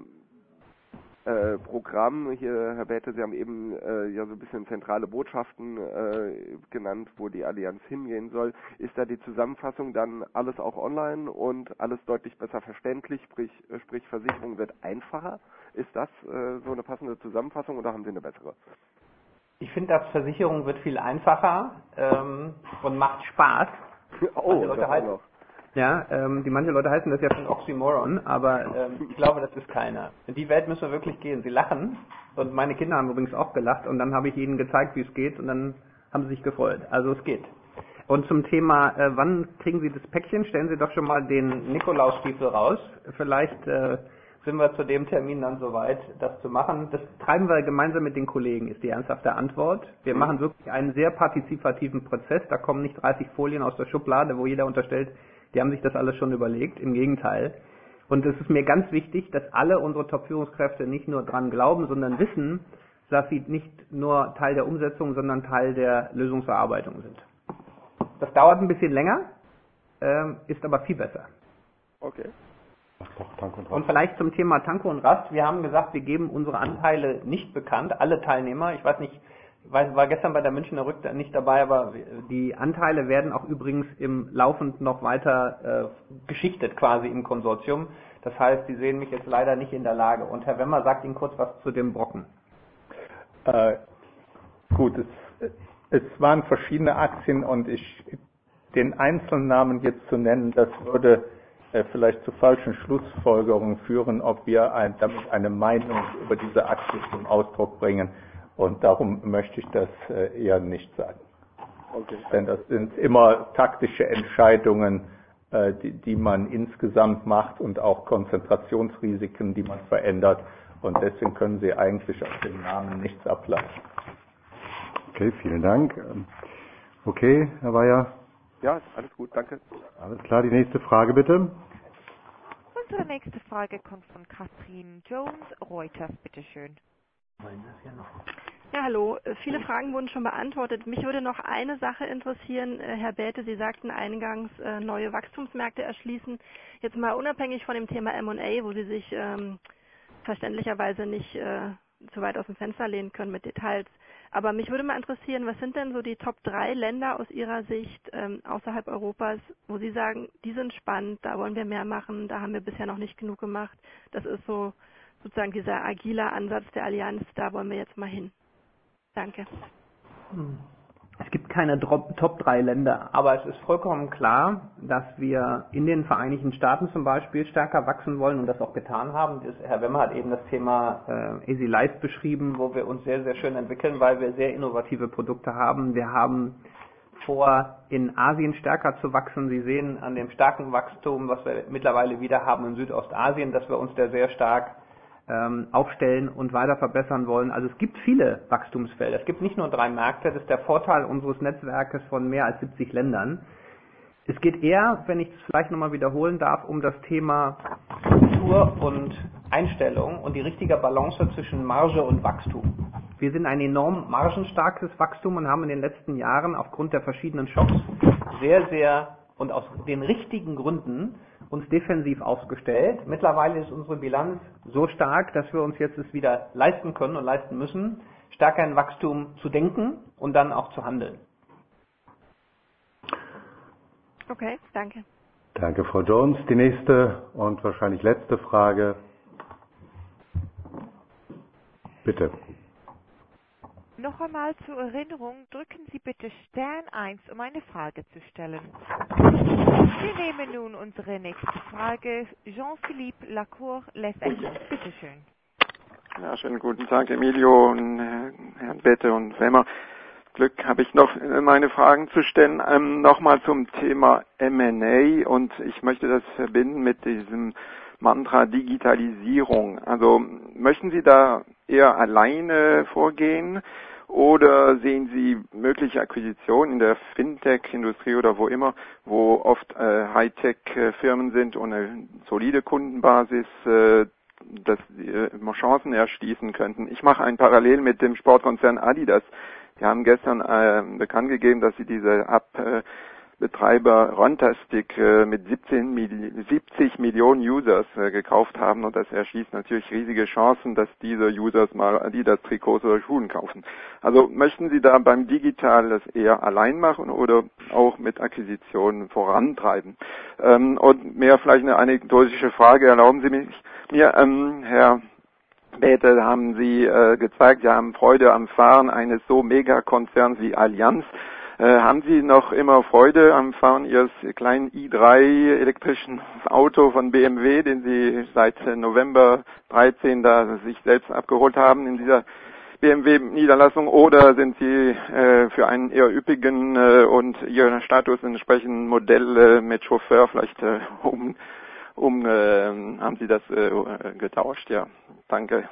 I: Äh, Programm hier, Herr Bäte, Sie haben eben äh, ja so ein bisschen zentrale Botschaften äh, genannt, wo die Allianz hingehen soll. Ist da die Zusammenfassung dann alles auch online und alles deutlich besser verständlich, sprich, äh, sprich Versicherung wird einfacher? Ist das äh, so eine passende Zusammenfassung oder haben Sie eine bessere?
D: Ich finde, dass Versicherung wird viel einfacher ähm, und macht Spaß.
I: Oh,
D: manche Leute
I: das
D: heißen,
I: auch noch.
D: Ja, ähm, die manche Leute heißen das ja schon Oxymoron, aber ähm, ich glaube, das ist keiner. In die Welt müssen wir wirklich gehen. Sie lachen und meine Kinder haben übrigens auch gelacht und dann habe ich ihnen gezeigt, wie es geht und dann haben sie sich gefreut. Also es geht. Und zum Thema, äh, wann kriegen Sie das Päckchen? Stellen Sie doch schon mal den Nikolausstiefel raus. Vielleicht äh, sind wir zu dem Termin dann soweit, das zu machen. Das treiben wir gemeinsam mit den Kollegen, ist die ernsthafte Antwort. Wir
I: Mhm.
D: machen wirklich einen sehr partizipativen Prozess. Da kommen nicht dreißig Folien aus der Schublade, wo jeder unterstellt, die haben sich das alles schon überlegt. Im Gegenteil. Und es ist mir ganz wichtig, dass alle unsere Top-Führungskräfte nicht nur dran glauben, sondern wissen, dass sie nicht nur Teil der Umsetzung, sondern Teil der Lösungserarbeitung sind. Das dauert ein bisschen länger, ähm, ist aber viel besser.
I: Okay.
D: Und vielleicht zum Thema Tanko und Rast. Wir haben gesagt, wir geben unsere Anteile nicht bekannt, alle Teilnehmer. Ich weiß nicht, ich war gestern bei der Münchner Rück nicht dabei, aber die Anteile werden auch übrigens im laufend noch weiter äh, geschichtet quasi im Konsortium. Das heißt, Sie sehen mich jetzt leider nicht in der Lage. Und Herr Wemmer sagt Ihnen kurz was zu dem Brocken.
B: Äh, gut, es, es waren verschiedene Aktien und ich den Einzelnamen jetzt zu nennen, das würde äh, vielleicht zu falschen Schlussfolgerungen führen, ob wir ein, damit eine Meinung über diese Aktie zum Ausdruck bringen. Und darum möchte ich das äh, eher nicht sagen.
I: Okay.
B: Denn das sind immer taktische Entscheidungen, äh, die, die man insgesamt macht und auch Konzentrationsrisiken, die man verändert. Und deswegen können Sie eigentlich aus dem Namen nichts ableiten.
C: Okay, vielen Dank. Okay, Herr Weyer.
I: Ja, alles gut, danke.
C: Alles klar, die nächste Frage bitte.
A: Unsere nächste Frage kommt von Katrin Jones, Reuters, bitteschön.
J: Ja, hallo. Viele Fragen wurden schon beantwortet. Mich würde noch eine Sache interessieren. Herr Bäte, Sie sagten eingangs, neue Wachstumsmärkte erschließen. Jetzt mal unabhängig von dem Thema M und A, wo Sie sich ähm, verständlicherweise nicht äh, zu weit aus dem Fenster lehnen können mit Details. Aber mich würde mal interessieren, was sind denn so die Top drei Länder aus Ihrer Sicht ähm, außerhalb Europas, wo Sie sagen, die sind spannend, da wollen wir mehr machen, da haben wir bisher noch nicht genug gemacht. Das ist so sozusagen dieser agile Ansatz der Allianz, da wollen wir jetzt mal hin. Danke.
D: Es gibt keine Top drei Länder, aber es ist vollkommen klar, dass wir in den Vereinigten Staaten zum Beispiel stärker wachsen wollen und das auch getan haben. Das, Herr Wemmer hat eben das Thema äh, Easy Life beschrieben, wo wir uns sehr, sehr schön entwickeln, weil wir sehr innovative Produkte haben. Wir haben vor, in Asien stärker zu wachsen. Sie sehen an dem starken Wachstum, was wir mittlerweile wieder haben in Südostasien, dass wir uns da sehr stark aufstellen und weiter verbessern wollen. Also es gibt viele Wachstumsfelder. Es gibt nicht nur drei Märkte. Das ist der Vorteil unseres Netzwerkes von mehr als siebzig Ländern. Es geht eher, wenn ich es vielleicht nochmal wiederholen darf, um das Thema Kultur und Einstellung und die richtige Balance zwischen Marge und Wachstum. Wir sind ein enorm margenstarkes Wachstum und haben in den letzten Jahren aufgrund der verschiedenen Schocks sehr, sehr und aus den richtigen Gründen uns defensiv aufgestellt. Mittlerweile ist unsere Bilanz so stark, dass wir uns jetzt es wieder leisten können und leisten müssen, stärker in Wachstum zu denken und dann auch zu handeln.
J: Okay, danke.
C: Danke, Frau Jones. Die nächste und wahrscheinlich letzte Frage. Bitte.
A: Noch einmal zur Erinnerung, drücken Sie bitte Stern eins, um eine Frage zu stellen. Wir nehmen nun unsere nächste Frage. Jean-Philippe Lacour, Les Echos. Bitte schön.
K: Ja, schönen guten Tag, Emilio und äh, Herrn Bette und Wemmer. Glück habe ich noch äh, meine Fragen zu stellen. Ähm, Nochmal zum Thema M and A und ich möchte das verbinden mit diesem Mantra Digitalisierung. Also möchten Sie da eher alleine vorgehen oder sehen Sie mögliche Akquisitionen in der Fintech-Industrie oder wo immer, wo oft äh, Hightech-Firmen sind und eine solide Kundenbasis, äh, dass sie äh, Chancen erschließen könnten. Ich mache ein Parallel mit dem Sportkonzern Adidas. Die haben gestern äh, bekannt gegeben, dass sie diese App-Betreiber Runtastic äh, mit siebzehn, siebzig Millionen Users äh, gekauft haben und das erschließt natürlich riesige Chancen, dass diese Users mal Adidas-Trikots oder Schuhen kaufen. Also möchten Sie da beim Digital das eher allein machen oder auch mit Akquisitionen vorantreiben? Ähm, und mehr vielleicht eine anekdotische Frage, erlauben Sie mich mir, ähm, Herr Bäte, haben Sie äh, gezeigt, Sie haben Freude am Fahren eines so Megakonzerns wie Allianz. Äh, haben Sie noch immer Freude am Fahren Ihres kleinen i drei elektrischen Auto von B M W, den Sie seit November dreizehn da sich selbst abgeholt haben in dieser B M W-Niederlassung, oder sind Sie äh, für einen eher üppigen äh, und Ihren Status entsprechenden Modell äh, mit Chauffeur vielleicht äh, um Um, äh, haben Sie das äh, getauscht? Ja, danke.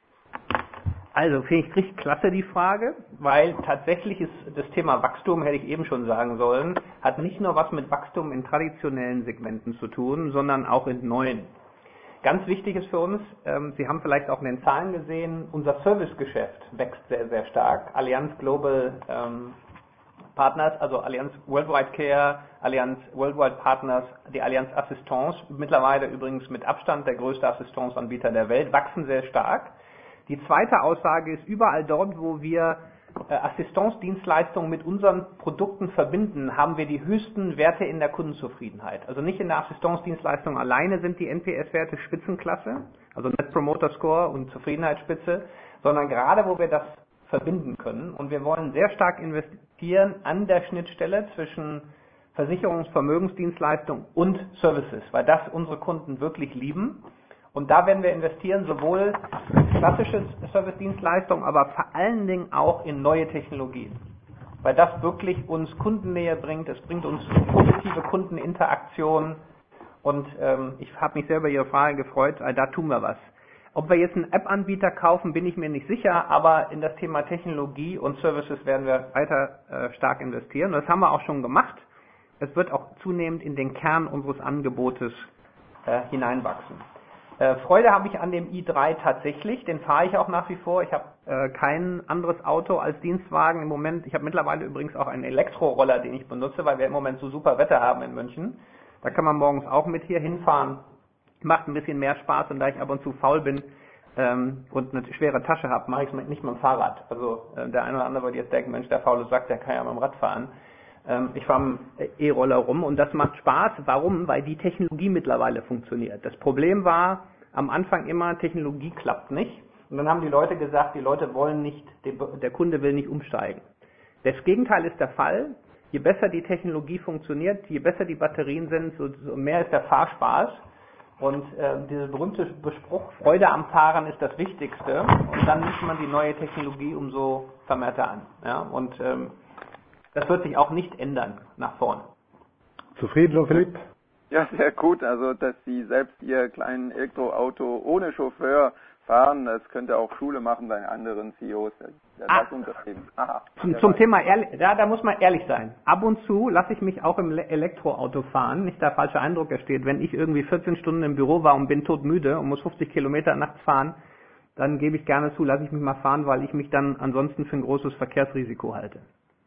D: Also finde ich richtig klasse die Frage, weil tatsächlich ist das Thema Wachstum, hätte ich eben schon sagen sollen, hat nicht nur was mit Wachstum in traditionellen Segmenten zu tun, sondern auch in neuen. Ganz wichtig ist für uns, ähm, Sie haben vielleicht auch in den Zahlen gesehen, unser Servicegeschäft wächst sehr, sehr stark. Allianz Global ähm, Partners, also Allianz Worldwide Care, Allianz Worldwide Partners, die Allianz Assistance, mittlerweile übrigens mit Abstand der größte Assistanceanbieter der Welt, wachsen sehr stark. Die zweite Aussage ist, überall dort, wo wir äh, Assistance-Dienstleistungen mit unseren Produkten verbinden, haben wir die höchsten Werte in der Kundenzufriedenheit. Also nicht in der Assistance-Dienstleistung alleine sind die N P S-Werte Spitzenklasse, also Net Promoter Score und Zufriedenheitsspitze, sondern gerade wo wir das verbinden können. Und wir wollen sehr stark investieren an der Schnittstelle zwischen Versicherungs-, Vermögensdienstleistung und Services, weil das unsere Kunden wirklich lieben. Und da werden wir investieren, sowohl in klassische Service-Dienstleistungen, aber vor allen Dingen auch in neue Technologien. Weil das wirklich uns Kundennähe bringt, es bringt uns positive Kundeninteraktion. Und ähm, ich habe mich sehr über Ihre Frage gefreut, weil da tun wir was. Ob wir jetzt einen App-Anbieter kaufen, bin ich mir nicht sicher, aber in das Thema Technologie und Services werden wir weiter äh, stark investieren. Und das haben wir auch schon gemacht. Es wird auch zunehmend in den Kern unseres Angebotes äh, hineinwachsen. Äh, Freude habe ich an dem i drei tatsächlich, den fahre ich auch nach wie vor. Ich habe äh, kein anderes Auto als Dienstwagen im Moment. Ich habe mittlerweile übrigens auch einen Elektroroller, den ich benutze, weil wir im Moment so super Wetter haben in München. Da kann man morgens auch mit hier hinfahren. Macht ein bisschen mehr Spaß, und da ich ab und zu faul bin ähm, und eine schwere Tasche habe, mache ich es nicht mit dem Fahrrad. Also äh, der eine oder andere wird jetzt denken, Mensch, der faule Sack, der kann ja mit dem Rad fahren. Ähm, ich fahre mit dem E-Roller rum und das macht Spaß. Warum? Weil die Technologie mittlerweile funktioniert. Das Problem war am Anfang immer, Technologie klappt nicht. Und dann haben die Leute gesagt, die Leute wollen nicht, der Kunde will nicht umsteigen. Das Gegenteil ist der Fall. Je besser die Technologie funktioniert, je besser die Batterien sind, so, so mehr ist der Fahrspaß. Und äh, dieser berühmte Spruch, Freude am Fahren ist das Wichtigste. Und dann nimmt man die neue Technologie umso vermehrter an. Ja? Und ähm, das wird sich auch nicht ändern nach vorne.
C: Zufrieden, Philipp?
K: Ja, sehr gut. Also, dass Sie selbst Ihr kleines Elektroauto ohne Chauffeur fahren, das könnte auch Schule machen bei anderen C E Os. Ja,
D: ah,
K: das Unternehmen. Aha,
D: zum zum Thema, ehrlich, ja, da muss man ehrlich sein. Ab und zu lasse ich mich auch im Elektroauto fahren. Nicht der falsche Eindruck entsteht. Wenn ich irgendwie vierzehn Stunden im Büro war und bin todmüde und muss fünfzig Kilometer nachts fahren, dann gebe ich gerne zu, lasse ich mich mal fahren, weil ich mich dann ansonsten für ein großes Verkehrsrisiko halte.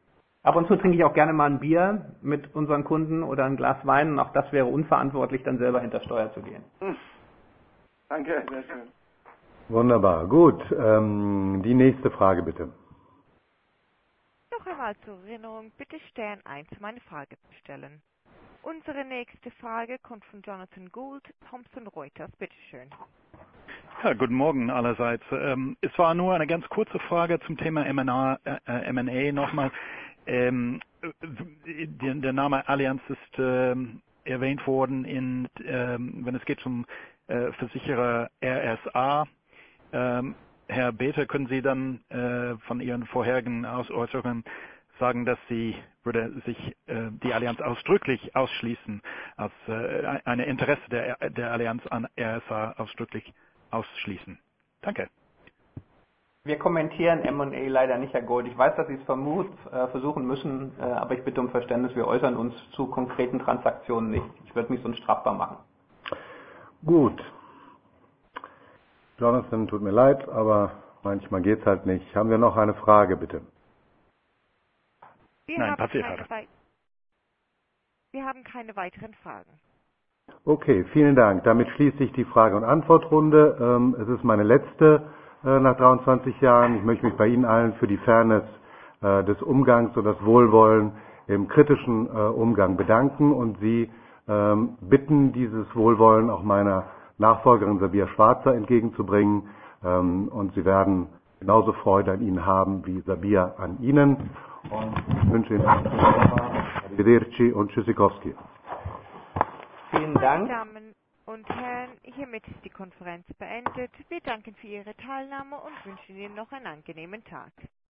D: Ab und zu trinke ich auch gerne mal ein Bier mit unseren Kunden oder ein Glas Wein. Und auch das wäre unverantwortlich, dann selber hinter Steuer zu gehen.
K: Hm. Danke, sehr schön.
C: Wunderbar, gut. Ähm, die nächste Frage bitte.
A: Noch einmal zur Erinnerung, bitte Stern eins, um eine Frage zu stellen. Unsere nächste Frage kommt von Jonathan Gould, Thomson Reuters. Bitte schön.
L: Ja, guten Morgen allerseits. Ähm, es war nur eine ganz kurze Frage zum Thema M und A, äh, M und A nochmal. Ähm, der, der Name Allianz ist ähm, erwähnt worden, in, ähm, wenn es geht zum äh, Versicherer R S A. Ähm, Herr Bethe, können Sie dann äh, von Ihren vorherigen Äußerungen sagen, dass Sie würde sich äh, die Allianz ausdrücklich ausschließen, als äh, eine Interesse der, der Allianz an R S A ausdrücklich ausschließen? Danke.
D: Wir kommentieren M und A leider nicht, Herr Gold. Ich weiß, dass Sie es vermut, äh, versuchen müssen, äh, aber ich bitte um Verständnis, wir äußern uns zu konkreten Transaktionen nicht. Ich würde mich sonst strafbar machen.
C: Gut. Jonathan, tut mir leid, aber manchmal geht's halt nicht. Haben wir noch eine Frage, bitte?
A: Wir,
L: Nein,
A: haben
L: passiert
A: keine wei- wir haben keine weiteren Fragen.
C: Okay, vielen Dank. Damit schließe ich die Frage- und Antwortrunde. Ähm, es ist meine letzte äh, nach dreiundzwanzig Jahren. Ich möchte mich bei Ihnen allen für die Fairness äh, des Umgangs und das Wohlwollen im kritischen äh, Umgang bedanken und Sie ähm, bitten, dieses Wohlwollen auch meiner Nachfolgerin Sabia Schwarzer entgegenzubringen. Ähm, und Sie werden genauso Freude an Ihnen haben wie Sabia an Ihnen. Und ich wünsche Ihnen Arrivederci und Tschüssikowski.
D: Vielen Dank.
A: Meine Damen und Herren, hiermit ist die Konferenz beendet. Wir danken für Ihre Teilnahme und wünschen Ihnen noch einen angenehmen Tag.